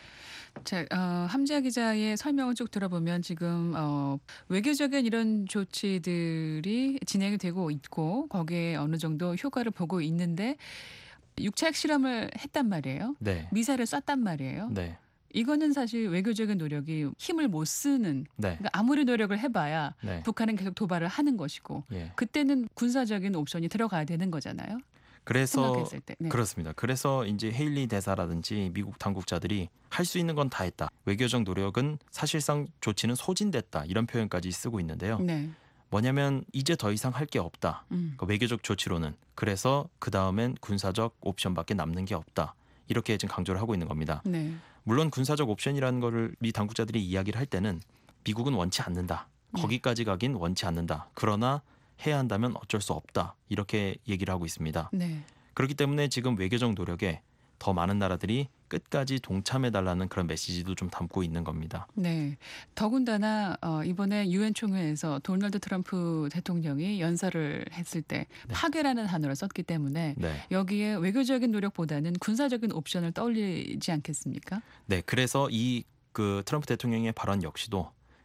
자, 어, 함지아 기자의 설명을 쭉 들어보면 지금 어, 외교적인 이런 조치들이 진행이 되고 있고 거기에 어느 정도 효과를 보고 있는데 육차 핵실험을 했단 말이에요. 네. 미사일을 쐈단 말이에요. 네. 이거는 사실 외교적인 노력이 힘을 못 쓰는, 네. 그러니까 아무리 노력을 해봐야 네. 북한은 계속 도발을 하는 것이고 예. 그때는 군사적인 옵션이 들어가야 되는 거잖아요. 그래서 생각했을 때. 네. 그렇습니다. 그래서 이제 헤일리 대사라든지 미국 당국자들이 할 수 있는 건 다 했다. 외교적 노력은 사실상 조치는 소진됐다. 이런 표현까지 쓰고 있는데요. 네. 뭐냐면 이제 더 이상 할 게 없다. 음. 그 외교적 조치로는. 그래서 그 다음엔 군사적 옵션밖에 남는 게 없다. 이렇게 지금 강조를 하고 있는 겁니다. 네. 물론 군사적 옵션이라는 거를 미 당국자들이 이야기를 할 때는 미국은 원치 않는다. 네. 거기까지 가긴 원치 않는다. 그러나 해야 한다면 어쩔 수 없다. 이렇게 얘기를 하고 있습니다. 네. 그렇기 때문에 지금 외교적 노력에 더 많은 나라들이 끝까지 동참해달라는 그런 메시지도 좀 담고 있는 겁니다. 네. 더군다나 어, 이번에 유엔 총회에서 도널드 트럼프 대통령이 연설을 했을 때 네. 파괴라는 단어를 썼기 때문에 네, 여기에 외교적인 노력보다는 군사적인 옵션을 떠올리지 않겠습니까? 네. 그래서 이 그 트럼프 대통령의 발언 역시도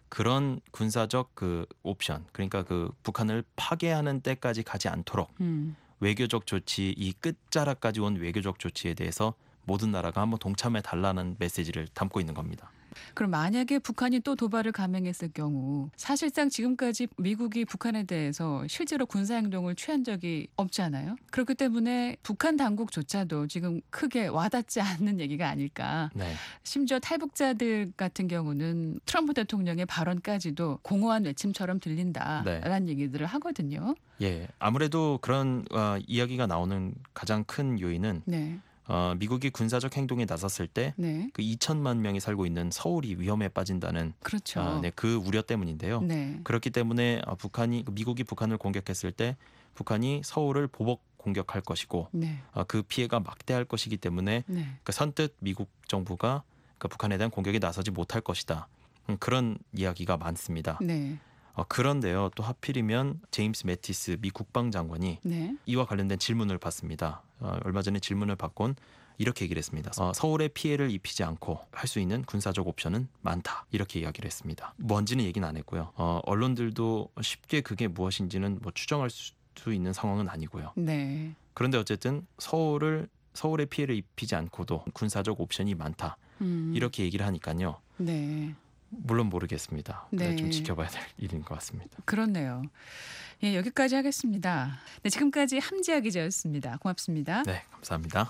그런 군사적 그 옵션, 그러니까 그 북한을 파괴하는 때까지 가지 않도록 음. 외교적 조치, 이 끝자락까지 온 외교적 조치에 대해서 모든 나라가 한번 동참해 달라는 메시지를 담고 있는 겁니다. 그럼 만약에 북한이 또 도발을 감행했을 경우 사실상 지금까지 미국이 북한에 대해서 실제로 군사행동을 취한 적이 없잖아요. 그렇기 때문에 북한 당국조차도 지금 크게 와닿지 않는 얘기가 아닐까. 네, 심지어 탈북자들 같은 경우는 트럼프 대통령의 발언까지도 공허한 외침처럼 들린다라는 얘기들을 하거든요. 예, 아무래도 그런 어, 이야기가 나오는 가장 큰 요인은 네, 어, 미국이 군사적 행동에 나섰을 때 네, 그 이천만 명이 살고 있는 서울이 위험에 빠진다는 그렇죠. 어, 네, 그 우려 때문인데요. 네, 그렇기 때문에 어, 북한이 미국이 북한을 공격했을 때 북한이 서울을 보복 공격할 것이고 네, 어, 그 피해가 막대할 것이기 때문에 네, 그 선뜻 미국 정부가 그 북한에 대한 공격에 나서지 못할 것이다. 음, 그런 이야기가 많습니다. 네, 어, 그런데요, 또 하필이면 제임스 매티스 미 국방장관이 네, 이와 관련된 질문을 받습니다. 어, 얼마 전에 질문을 받곤 이렇게 얘기를 했습니다. 어, 서울에 피해를 입히지 않고 할 수 있는 군사적 옵션은 많다. 이렇게 이야기를 했습니다. 뭔지는 얘기는 안 했고요. 어, 언론들도 쉽게 그게 무엇인지는 뭐 추정할 수 있는 상황은 아니고요. 네, 그런데 어쨌든 서울을 서울에 피해를 입히지 않고도 군사적 옵션이 많다. 음, 이렇게 얘기를 하니까요. 네, 물론 모르겠습니다. 네, 네. 좀 지켜봐야 될 일인 것 같습니다. 그렇네요. 예, 여기까지 하겠습니다. 네, 지금까지 함지아 기자였습니다. 고맙습니다. 네, 감사합니다.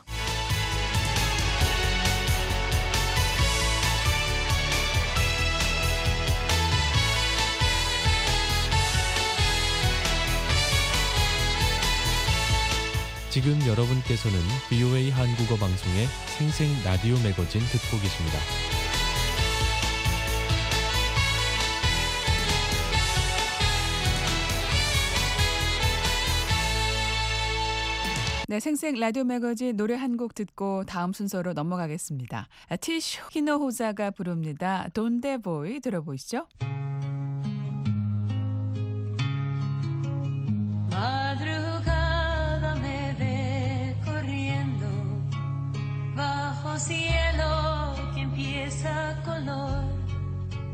지금 여러분께서는 비오에이 한국어 방송의 생생 라디오 매거진 듣고 계십니다. 네, 생생 라디오 매거진 노래 한 곡 듣고 다음 순서로 넘어가겠습니다. 아, 티슈 히노호자가 부릅니다. 돈데보이 들어보시죠. Madrugada me ve corriendo bajo cielo que empieza color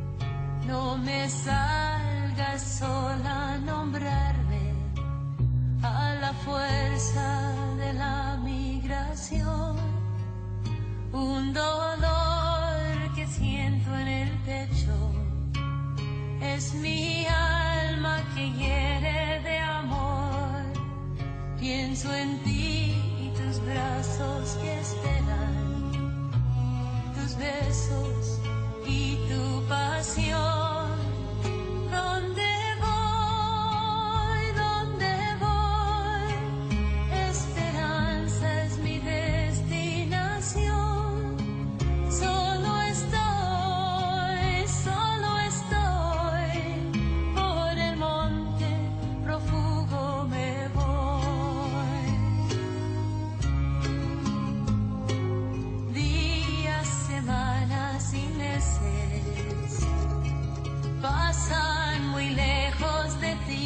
no me salgas sola a nombrarme a la fuerza de la migración. Un dolor que siento en el pecho es mi alma que hiere de amor. Pienso en ti y tus brazos que esperan, tus besos y tu pasión. ¿Dónde voy? ¿Dónde voy? Esperanza es mi destinación. Solo estoy, solo estoy. Por el monte prófugo me voy. Días, semanas y meses pasan muy lejos de ti.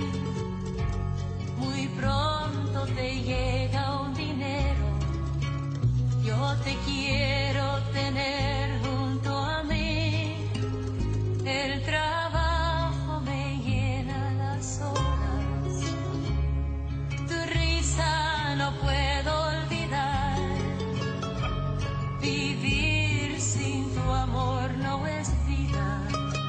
Muy pronto te llega un dinero. Yo te quiero tener junto a mí. El trabajo me llena las horas. Tu risa no puedo olvidar. Vivir sin tu amor no es vida.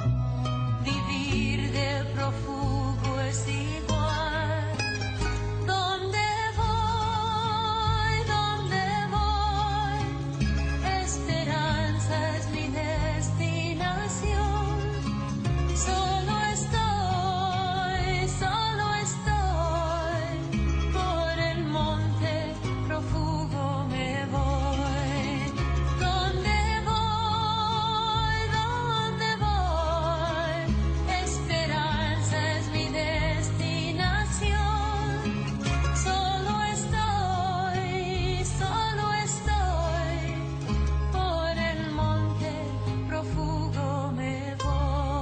Vivir de prófugo es igual. ¿Dónde voy? ¿Dónde voy? Esperanza es mi destinación. Solo estoy, solo estoy. Por el monte prófugo me voy. ¿Dónde voy? ¿Dónde voy? Esperanza es mi destinación. Solo estoy, solo estoy. Por el monte prófugo me voy.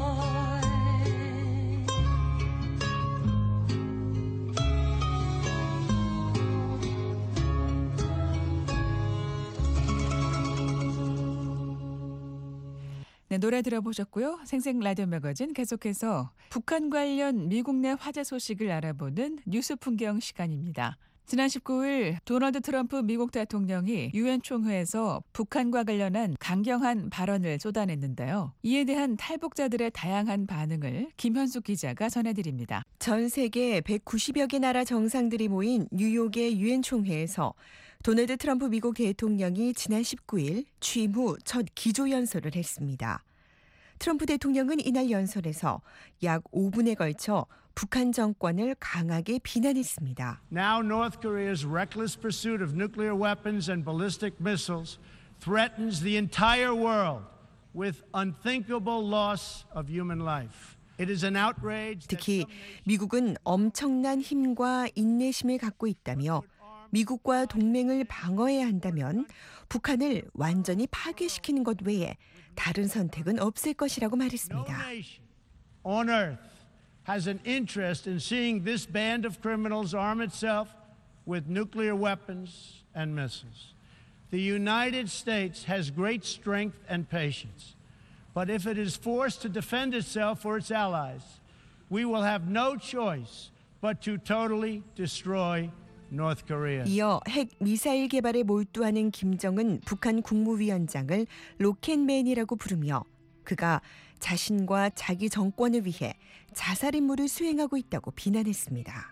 네, 노래 들어보셨고요. 생생 라디오 매거진 계속해서 북한 관련 미국 내 화제 소식을 알아보는 뉴스 풍경 시간입니다. 지난 십구일 도널드 트럼프 미국 대통령이 유엔 총회에서 북한과 관련한 강경한 발언을 쏟아냈는데요. 이에 대한 탈북자들의 다양한 반응을 김현숙 기자가 전해드립니다. 전 세계 백구십여 개 나라 정상들이 모인 뉴욕의 유엔 총회에서 도널드 트럼프 미국 대통령이 지난 십구일 취임 후 첫 기조연설을 했습니다. 트럼프 대통령은 이날 연설에서 약 오 분에 걸쳐 북한 정권을 강하게 비난했습니다. Now North Korea's reckless pursuit of nuclear weapons and ballistic missiles threatens the entire world with unthinkable loss of human life. It is an outrage. 특히 미국은 엄청난 힘과 인내심을 갖고 있다며 미국과 동맹을 방어해야 한다면 북한을 완전히 파괴시키는 것 외에 다른 선택은 없을 것이라고 말했습니다. No nation on earth has an interest in seeing this band of criminals arm itself with nuclear weapons and missiles. The United States has great strength and patience, but if it is forced to defend itself or its allies, we will have no choice but to totally destroy North Korea. 이어 핵 미사일 개발에 몰두하는 김정은 북한 국무위원장을 로켓맨이라고 부르며 그가 자신과 자기 정권을 위해 자살 임무를 수행하고 있다고 비난했습니다.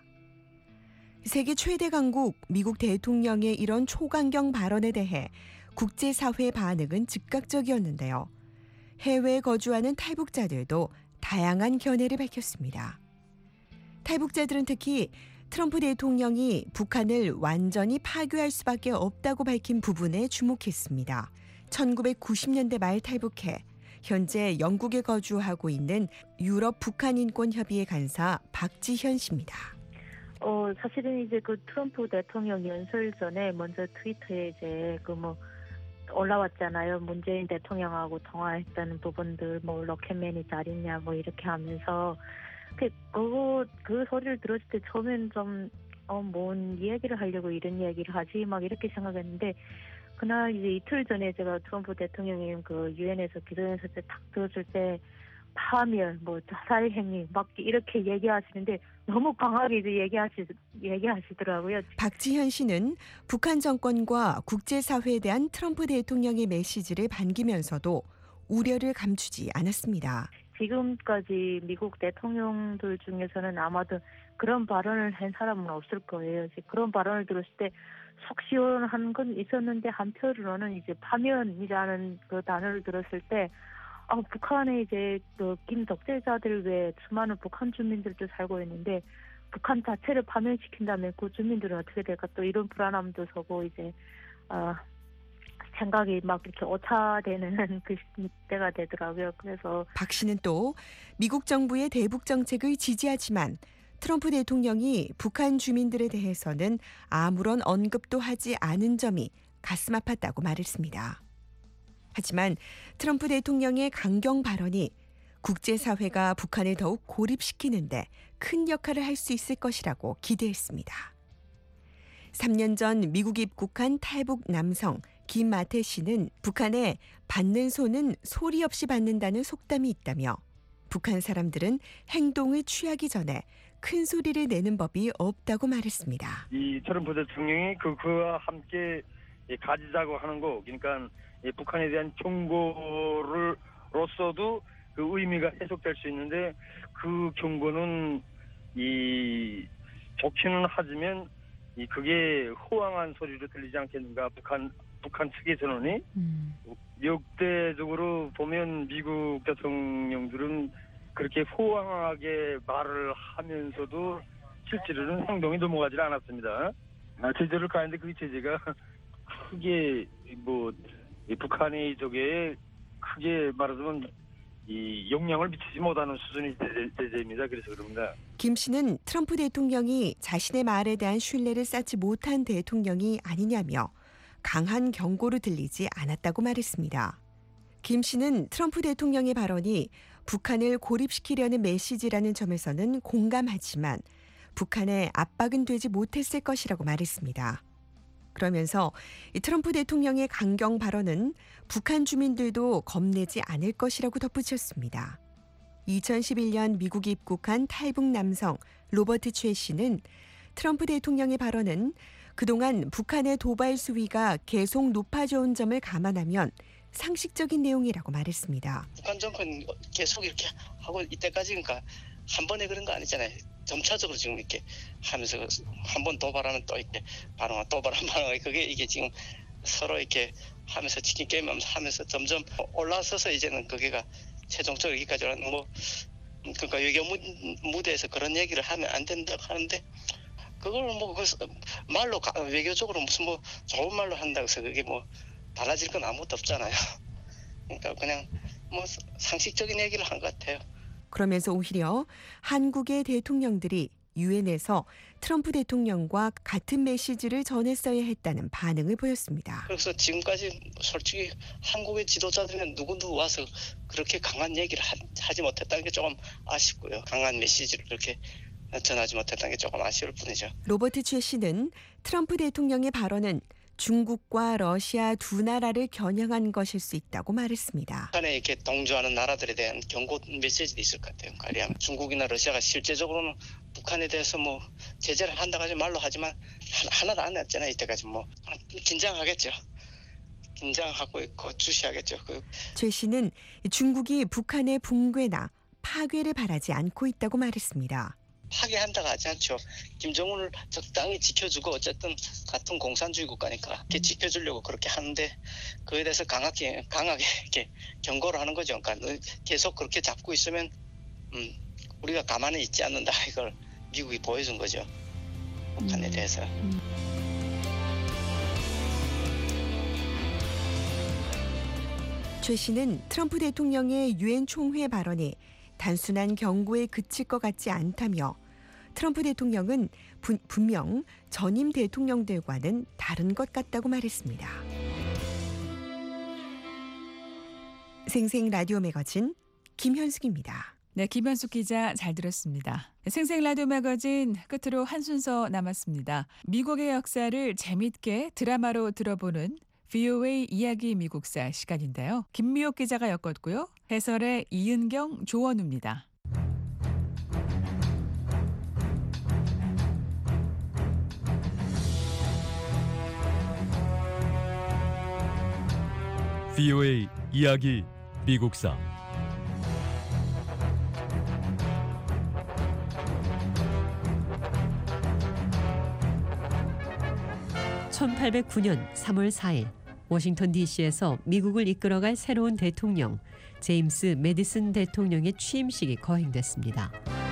세계 최대 강국 미국 대통령의 이런 초강경 발언에 대해 국제사회 반응은 즉각적이었는데요. 해외에 거주하는 탈북자들도 다양한 견해를 밝혔습니다. 탈북자들은 특히 트럼프 대통령이 북한을 완전히 파괴할 수밖에 없다고 밝힌 부분에 주목했습니다. 천구백구십 년대 말 탈북해 현재 영국에 거주하고 있는 유럽 북한 인권 협의회 간사 박지현 씨입니다. 어 사실은 이제 그 트럼프 대통령 연설 전에 먼저 트위터에 이제 그 뭐 올라왔잖아요. 문재인 대통령하고 통화했다는 부분들 뭐 로켓맨이 잘 있냐 뭐 이렇게 하면서 그 그거 그 소리를 들었을 때 처음엔 좀 어 뭔 이야기를 하려고 이런 이야기를 하지 막 이렇게 생각했는데 그날 이제 이틀 전에 제가 트럼프 대통령이 그 유엔에서 기도연설 때 딱 들었을 때 파멸, 뭐 자살 행위 막 이렇게 얘기하시는데 너무 강하게 이제 얘기하시 얘기하시더라고요. 박지현 씨는 북한 정권과 국제사회에 대한 트럼프 대통령의 메시지를 반기면서도 우려를 감추지 않았습니다. 지금까지 미국 대통령들 중에서는 아마도 그런 발언을 한 사람은 없을 거예요. 이제 그런 발언을 들었을 때 속 시원한 건 있었는데 한편으로는 이제 파면이라는 그 단어를 들었을 때 아, 북한에 이제 그 김덕재자들 외에 수많은 북한 주민들도 살고 있는데 북한 자체를 파면시킨다면 그 주민들은 어떻게 될까 또 이런 불안함도 서고 이제 아, 생각이 막 이렇게 오차되는 그 때가 되더라고요. 그래서 박 씨는 또 미국 정부의 대북 정책을 지지하지만 트럼프 대통령이 북한 주민들에 대해서는 아무런 언급도 하지 않은 점이 가슴 아팠다고 말했습니다. 하지만 트럼프 대통령의 강경 발언이 국제사회가 북한을 더욱 고립시키는데 큰 역할을 할 수 있을 것이라고 기대했습니다. 삼 년 전 미국에 입국한 탈북 남성 김마태 씨는 북한에 받는 손은 소리 없이 받는다는 속담이 있다며 북한 사람들은 행동을 취하기 전에 큰 소리를 내는 법이 없다고 말했습니다. 이 트럼프 대통령이 그 그와 함께 가지자고 하는 거, 그러니까 북한에 대한 경고를로서도 그 의미가 해석될 수 있는데 그 경고는 이 좋기는 하지만 이 그게 호황한 소리로 들리지 않겠는가 북한 북한 측에서는 음. 역대적으로 보면 미국 대통령들은 그렇게 호황하게 말을 하면서도 실제로는 행동이 넘어가지 않았습니다. 아, 제재를 가는데 그 제재가 크게 뭐 북한의 쪽에 크게 말하자면 이 영향을 미치지 못하는 수준의 제재, 제재입니다. 그래서 그럽니다. 김 씨는 트럼프 대통령이 자신의 말에 대한 신뢰를 쌓지 못한 대통령이 아니냐며 강한 경고로 들리지 않았다고 말했습니다. 김 씨는 트럼프 대통령의 발언이 북한을 고립시키려는 메시지라는 점에서는 공감하지만 북한의 압박은 되지 못했을 것이라고 말했습니다. 그러면서 이 트럼프 대통령의 강경 발언은 북한 주민들도 겁내지 않을 것이라고 덧붙였습니다. 이천십일 년 미국에 입국한 탈북 남성 로버트 최 씨는 트럼프 대통령의 발언은 그동안 북한의 도발 수위가 계속 높아져온 점을 감안하면 상식적인 내용이라고 말했습니다. 북한 정권 계속 이렇게 하고 이때까지 그러니까 한 번에 그런 거 아니잖아요. 점차적으로 지금 이렇게 하면서 한 번 도발하면 또 이렇게 반응하고 도발하면 반응하고 그게 이게 지금 서로 이렇게 하면서 치킨 게임 하면서 점점 올라서서 이제는 그게가 최종적으로 여기까지 오는 뭐 그러니까 외교 무대에서 그런 얘기를 하면 안 된다고 하는데 그걸 뭐 그 말로 외교적으로 무슨 뭐 좋은 말로 한다고 해서 그게 뭐 달라질 건 아무것도 없잖아요. 그러니까 그냥 뭐 상식적인 얘기를 한 것 같아요. 그러면서 오히려 한국의 대통령들이 유엔에서 트럼프 대통령과 같은 메시지를 전했어야 했다는 반응을 보였습니다. 그래서 지금까지 솔직히 한국의 지도자들은 누구누구 와서 그렇게 강한 얘기를 하, 하지 못했다는 게 조금 아쉽고요. 강한 메시지를 그렇게 전하지 못했다는 게 조금 아쉬울 뿐이죠. 로버트 최 씨는 트럼프 대통령의 발언은 중국과 러시아 두 나라를 겨냥한 것일 수 있다고 말했습니다. 북한에 이렇게 동조하는 나라들에 대한 경고 메시지도 있을 것 같아요. 가령 중국이나 러시아가 실제적으로는 북한에 대해서 뭐 제재를 한다고 하지 말로 하지만 하나도 안 했잖아요. 이때까지 뭐 긴장하겠죠. 긴장하고 있고 주시하겠죠. 그. 최 씨는 중국이 북한의 붕괴나 파괴를 바라지 않고 있다고 말했습니다. 파괴한다고 하지 않죠. 김정은을 적당히 지켜주고 어쨌든 같은 공산주의 국가니까 이렇게 지켜주려고 그렇게 하는데 그에 대해서 강하게 강하게 이렇게 경고를 하는 거죠. 그러니까 계속 그렇게 잡고 있으면 음, 우리가 가만히 있지 않는다 이걸 미국이 보여준 거죠. 북한에 대해서. 음. 최 씨는 트럼프 대통령의 유엔 총회 발언이 단순한 경고에 그칠 것 같지 않다며 트럼프 대통령은 분, 분명 전임 대통령들과는 다른 것 같다고 말했습니다. 생생 라디오 매거진 김현숙입니다. 네, 김현숙 기자 잘 들었습니다. 생생 라디오 매거진 끝으로 한 순서 남았습니다. 미국의 역사를 재밌게 드라마로 들어보는 브이오에이 이야기 미국사 시간인데요. 김미옥 기자가 엮었고요. 해설의 이은경, 조원우입니다. 브이오에이 이야기 미국사 천팔백구 년 삼월 사일 워싱턴 디씨에서 미국을 이끌어갈 새로운 대통령 제임스 매디슨 대통령의 취임식이 거행됐습니다.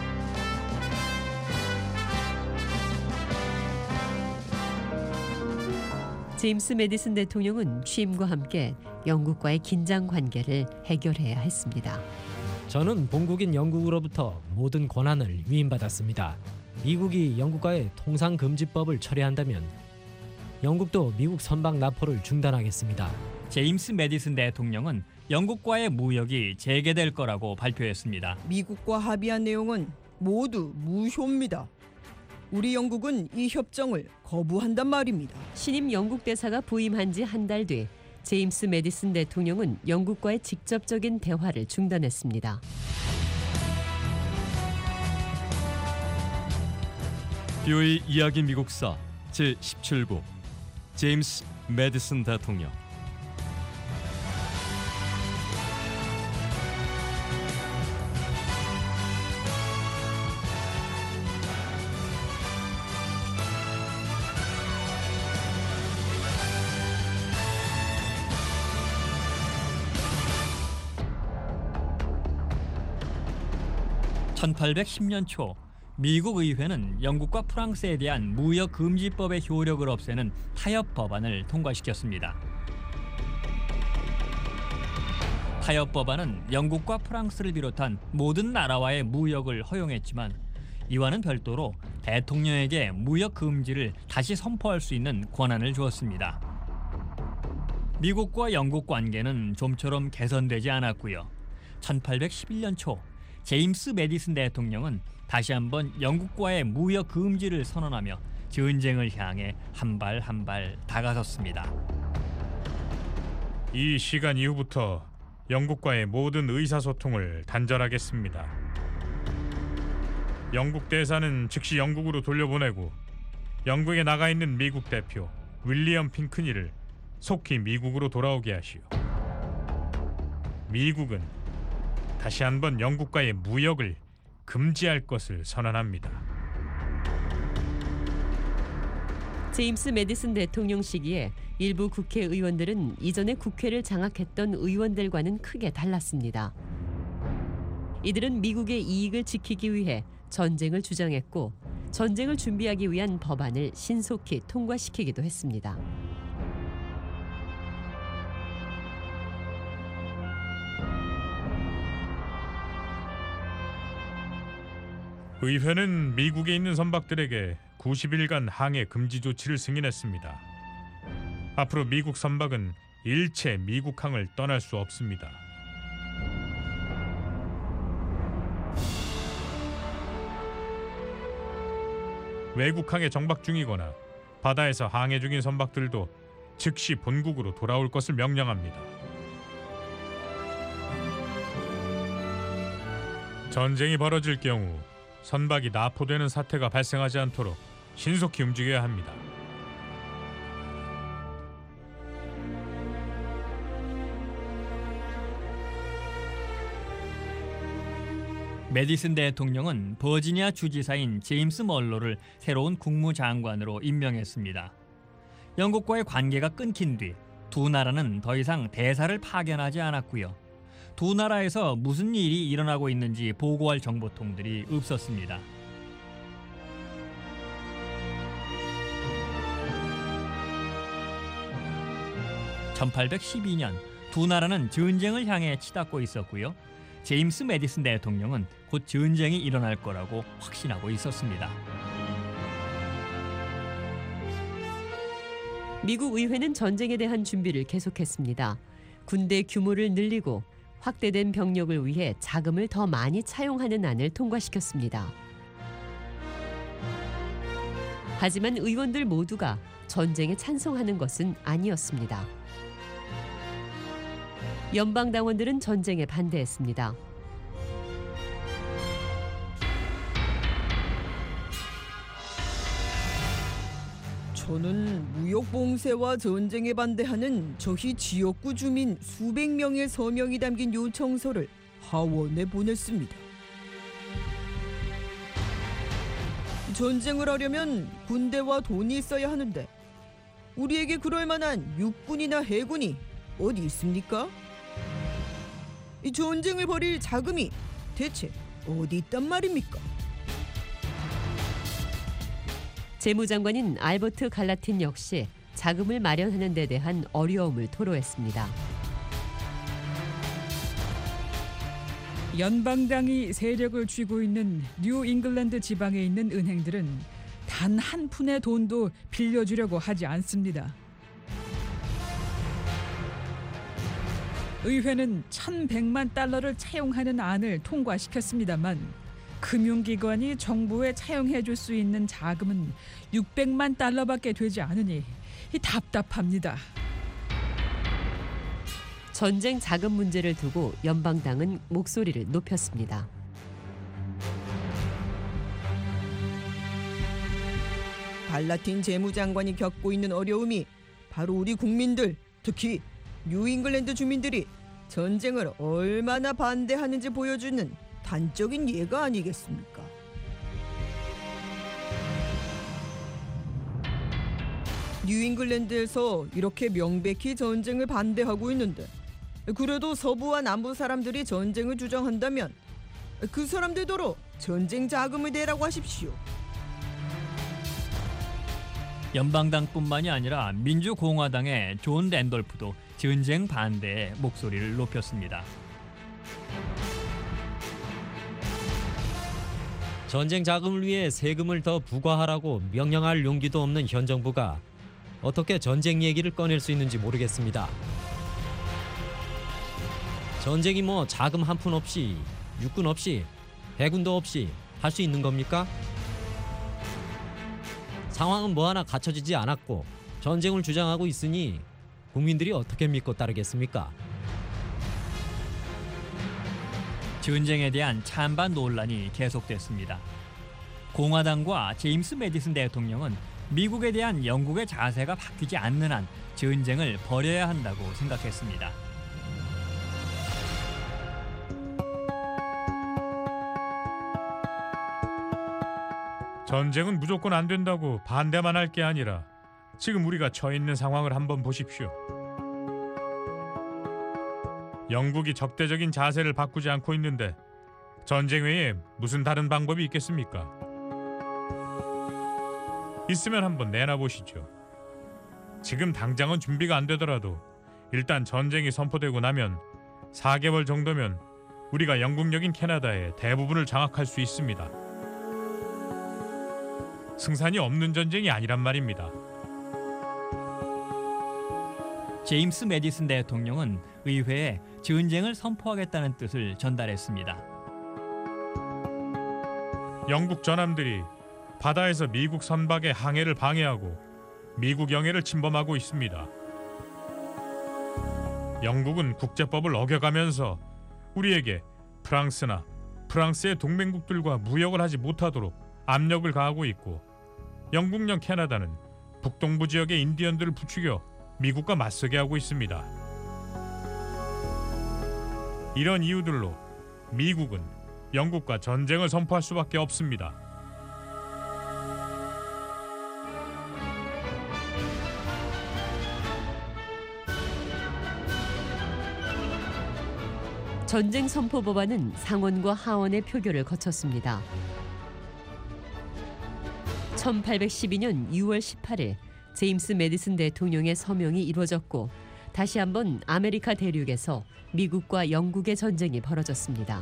제임스 매디슨 대통령은 취임과 함께 영국과의 긴장 관계를 해결해야 했습니다. 저는 본국인 영국으로부터 모든 권한을 위임받았습니다. 미국이 영국과의 통상금지법을 철회한다면 영국도 미국 선박 납포를 중단하겠습니다. 제임스 매디슨 대통령은 영국과의 무역이 재개될 거라고 발표했습니다. 미국과 합의한 내용은 모두 무효입니다. 우리 영국은 이 협정을 거부한단 말입니다. 신임 영국 대사가 부임한 지 한 달 뒤 제임스 매디슨 대통령은 영국과의 직접적인 대화를 중단했습니다. 브이오에이 이야기 미국사 제십칠 부 제임스 매디슨 대통령. 천팔백십 년 초 미국 의회는 영국과 프랑스에 대한 무역 금지법의 효력을 없애는 타협 법안을 통과시켰습니다. 타협 법안은 영국과 프랑스를 비롯한 모든 나라와의 무역을 허용했지만 이와는 별도로 대통령에게 무역 금지를 다시 선포할 수 있는 권한을 주었습니다. 미국과 영국 관계는 좀처럼 개선되지 않았고요. 천팔백십일 년 초 제임스 매디슨 대통령은 다시 한번 영국과의 무역 금지를 선언하며 전쟁을 향해 한 발 한 발 다가섰습니다. 이 시간 이후부터 영국과의 모든 의사소통을 단절하겠습니다. 영국 대사는 즉시 영국으로 돌려보내고 영국에 나가 있는 미국 대표 윌리엄 핑크니를 속히 미국으로 돌아오게 하시오. 미국은 다시 한번 영국과의 무역을 금지할 것을 선언합니다. 제임스 매디슨 대통령 시기에 일부 국회의원들은 이전에 국회를 장악했던 의원들과는 크게 달랐습니다. 이들은 미국의 이익을 지키기 위해 전쟁을 주장했고 전쟁을 준비하기 위한 법안을 신속히 통과시키기도 했습니다. 의회는 미국에 있는 선박들에게 구십 일간 항해 금지 조치를 승인했습니다. 앞으로 미국 선박은 일체 미국항을 떠날 수 없습니다. 외국항에 정박 중이거나 바다에서 항해 중인 선박들도 즉시 본국으로 돌아올 것을 명령합니다. 전쟁이 벌어질 경우 선박이 납포되는 사태가 발생하지 않도록 신속히 움직여야 합니다. 매디슨 대통령은 버지니아 주지사인 제임스 멀로를 새로운 국무장관으로 임명했습니다. 영국과의 관계가 끊긴 뒤 두 나라는 더 이상 대사를 파견하지 않았고요. 두 나라에서 무슨 일이 일어나고 있는지 보고할 정보통들이 없었습니다. 천팔백십이 년 두 나라는 전쟁을 향해 치닫고 있었고요. 제임스 매디슨 대통령은 곧 전쟁이 일어날 거라고 확신하고 있었습니다. 미국 의회는 전쟁에 대한 준비를 계속했습니다. 군대 규모를 늘리고 확대된 병력을 위해 자금을 더 많이 차용하는 안을 통과시켰습니다. 하지만 의원들 모두가 전쟁에 찬성하는 것은 아니었습니다. 연방당원들은 전쟁에 반대했습니다. 저는 무역 봉쇄와 전쟁에 반대하는 저희 지역구 주민 수백 명의 서명이 담긴 요청서를 하원에 보냈습니다. 전쟁을 하려면 군대와 돈이 있어야 하는데 우리에게 그럴 만한 육군이나 해군이 어디 있습니까? 이 전쟁을 벌일 자금이 대체 어디 있단 말입니까? 재무장관인 알버트 갈라틴 역시 자금을 마련하는 데 대한 어려움을 토로했습니다. 연방당이 세력을 쥐고 있는 뉴 잉글랜드 지방에 있는 은행들은 단 한 푼의 돈도 빌려주려고 하지 않습니다. 의회는 천백만 달러를 차용하는 안을 통과시켰습니다만 금융기관이 정부에 차용해 줄 수 있는 자금은 육백만 달러밖에 되지 않으니 답답합니다. 전쟁 자금 문제를 두고 연방당은 목소리를 높였습니다. 갈라틴 재무장관이 겪고 있는 어려움이 바로 우리 국민들, 특히 뉴잉글랜드 주민들이 전쟁을 얼마나 반대하는지 보여주는 단적인 예가 아니겠습니까? 뉴잉글랜드에서 이렇게 명백히 전쟁을 반대하고 있는데 그래도 서부와 남부 사람들이 전쟁을 주장한다면 그 사람들더러 전쟁 자금을 내라고 하십시오. 연방당뿐만이 아니라 민주공화당의 존 랜돌프도 전쟁 반대에 목소리를 높였습니다. 전쟁 자금을 위해 세금을 더 부과하라고 명령할 용기도 없는 현 정부가 어떻게 전쟁 얘기를 꺼낼 수 있는지 모르겠습니다. 전쟁이 뭐 자금 한 푼 없이, 육군 없이, 해군도 없이 할 수 있는 겁니까? 상황은 뭐 하나 갖춰지지 않았고 전쟁을 주장하고 있으니 국민들이 어떻게 믿고 따르겠습니까? 전쟁에 대한 찬반 논란이 계속됐습니다. 공화당과 제임스 매디슨 대통령은 미국에 대한 영국의 자세가 바뀌지 않는 한 전쟁을 벌여야 한다고 생각했습니다. 전쟁은 무조건 안 된다고 반대만 할 게 아니라 지금 우리가 처해 있는 상황을 한번 보십시오. 영국이 적대적인 자세를 바꾸지 않고 있는데 전쟁 외에 무슨 다른 방법이 있겠습니까? 있으면 한번 내놔보시죠. 지금 당장은 준비가 안 되더라도 일단 전쟁이 선포되고 나면 사 개월 정도면 우리가 영국력인 캐나다의 대부분을 장악할 수 있습니다. 승산이 없는 전쟁이 아니란 말입니다. 제임스 매디슨 대통령은 의회에 전쟁을 선포하겠다는 뜻을 전달했습니다. 영국 전함들이 바다에서 미국 선박의 항해를 방해하고 미국 영해를 침범하고 있습니다. 영국은 국제법을 어겨가면서 우리에게 프랑스나 프랑스의 동맹국들과 무역을 하지 못하도록 압력을 가하고 있고 영국령 캐나다는 북동부 지역의 인디언들을 부추겨 미국과 맞서게 하고 있습니다. 이런 이유들로 미국은 영국과 전쟁을 선포할 수밖에 없습니다. 전쟁 선포 법안은 상원과 하원의 표결을 거쳤습니다. 천팔백십이 년 유월 십팔일 제임스 매디슨 대통령의 서명이 이루어졌고 다시 한번 아메리카 대륙에서 미국과 영국의 전쟁이 벌어졌습니다.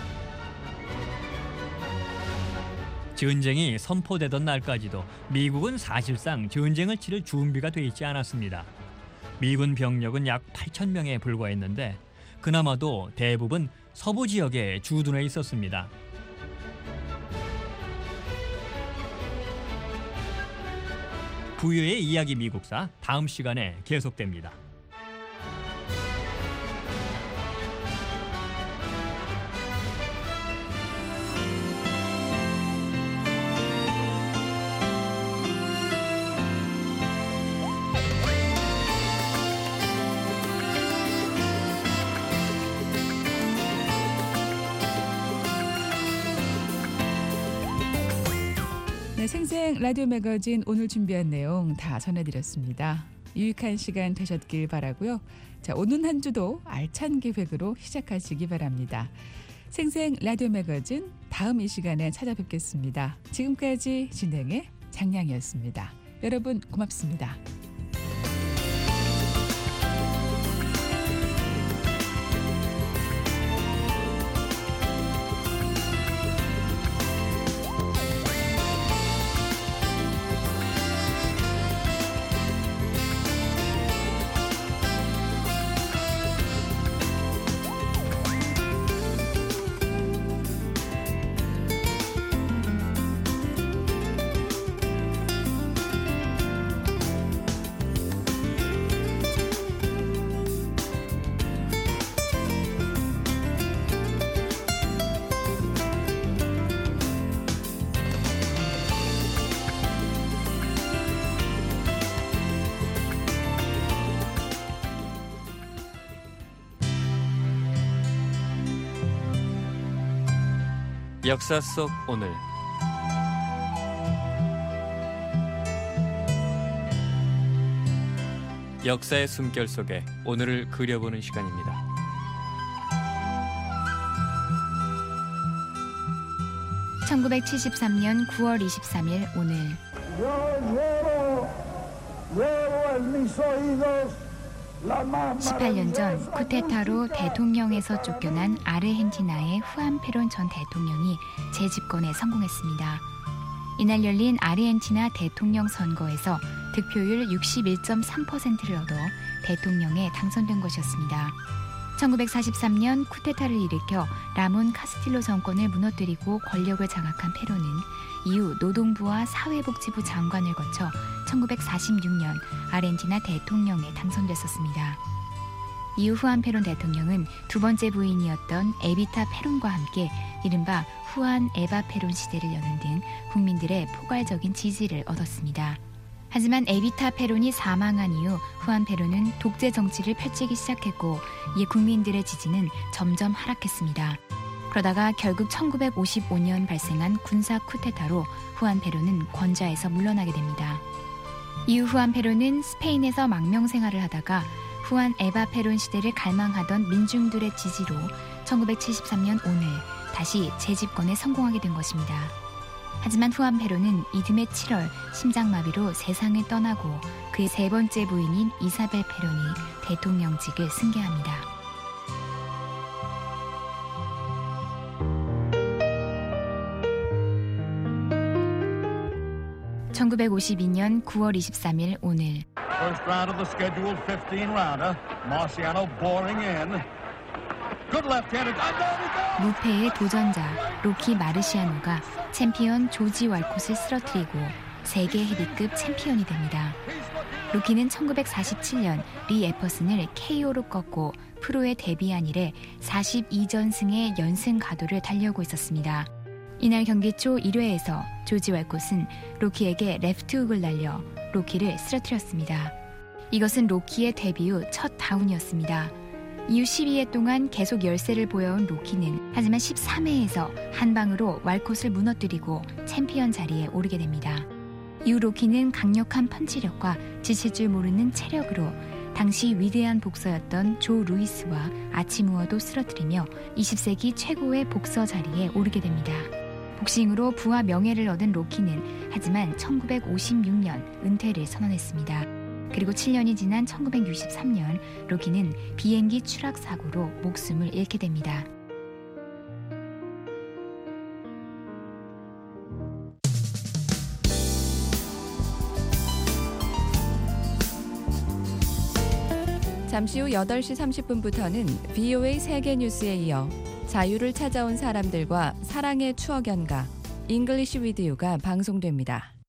전쟁이 선포되던 날까지도 미국은 사실상 전쟁을 치를 준비가 돼 있지 않았습니다. 미군 병력은 약 팔천 명에 불과했는데 그나마도 대부분 서부 지역에 주둔해 있었습니다. 부유의 이야기 미국사 다음 시간에 계속됩니다. 네, 생생 라디오 매거진 오늘 준비한 내용 다 전해드렸습니다. 유익한 시간 되셨길 바라고요. 자, 오는 한 주도 알찬 계획으로 시작하시기 바랍니다. 생생 라디오 매거진 다음 이 시간에 찾아뵙겠습니다. 지금까지 진행의 장량이었습니다. 여러분 고맙습니다. 역사 속 오늘 역사의 숨결 속에 오늘을 그려보는 시간입니다. 천구백칠십삼년 구월 이십삼일 오늘 십팔 년 전 쿠데타로 대통령에서 쫓겨난 아르헨티나의 후안 페론 전 대통령이 재집권에 성공했습니다. 이날 열린 아르헨티나 대통령 선거에서 득표율 육십일 점 삼 퍼센트를 얻어 대통령에 당선된 것이었습니다. 천구백사십삼년 쿠데타를 일으켜 라몬 카스틸로 정권을 무너뜨리고 권력을 장악한 페론은 이후 노동부와 사회복지부 장관을 거쳐 천구백사십육년 아르헨티나 대통령에 당선됐었습니다. 이후 후안 페론 대통령은 두 번째 부인이었던 에비타 페론과 함께 이른바 후안 에바 페론 시대를 여는 등 국민들의 포괄적인 지지를 얻었습니다. 하지만 에비타 페론이 사망한 이후 후안 페론은 독재 정치를 펼치기 시작했고 이에 국민들의 지지는 점점 하락했습니다. 그러다가 결국 천구백오십오년 발생한 군사 쿠데타로 후안 페론은 권좌에서 물러나게 됩니다. 이후 후안 페론은 스페인에서 망명 생활을 하다가 후안 에바 페론 시대를 갈망하던 민중들의 지지로 천구백칠십삼년 오늘 다시 재집권에 성공하게 된 것입니다. 하지만 후안 페론은 이듬해 칠월 심장마비로 세상을 떠나고 그의 세 번째 부인인 이사벨 페론이 대통령직을 승계합니다. 천구백오십이년 구월 이십삼일 오늘 First round of the scheduled fifteen rounder. Marciano boring in. Good left-handed. 무패의 도전자 로키 마르시아노가 챔피언 조지 왈콧을 쓰러뜨리고 세계 헤비급 챔피언이 됩니다. 로키는 천구백사십칠년 리 에퍼슨을 케이오로 꺾고 프로에 데뷔한 이래 사십이전승의 연승 가도를 달려오고 있었습니다. 이날 경기 초 일 회에서 조지 왈콧은 로키에게 레프트 훅을 날려 로키를 쓰러뜨렸습니다. 이것은 로키의 데뷔 후 첫 다운이었습니다. 이후 십이 회 동안 계속 열세를 보여온 로키는 하지만 십삼 회에서 한 방으로 왈콧을 무너뜨리고 챔피언 자리에 오르게 됩니다. 이후 로키는 강력한 펀치력과 지칠 줄 모르는 체력으로 당시 위대한 복서였던 조 루이스와 아치무어도 쓰러뜨리며 이십 세기 최고의 복서 자리에 오르게 됩니다. 복싱으로 부와 명예를 얻은 로키는 하지만 천구백오십육년 은퇴를 선언했습니다. 그리고 칠 년이 지난 천구백육십삼년 로키는 비행기 추락 사고로 목숨을 잃게 됩니다. 잠시 후 여덟 시 삼십 분부터는 브이오에이 세계뉴스에 이어 자유를 찾아온 사람들과 사랑의 추억 연가 잉글리시 위드 유가 방송됩니다.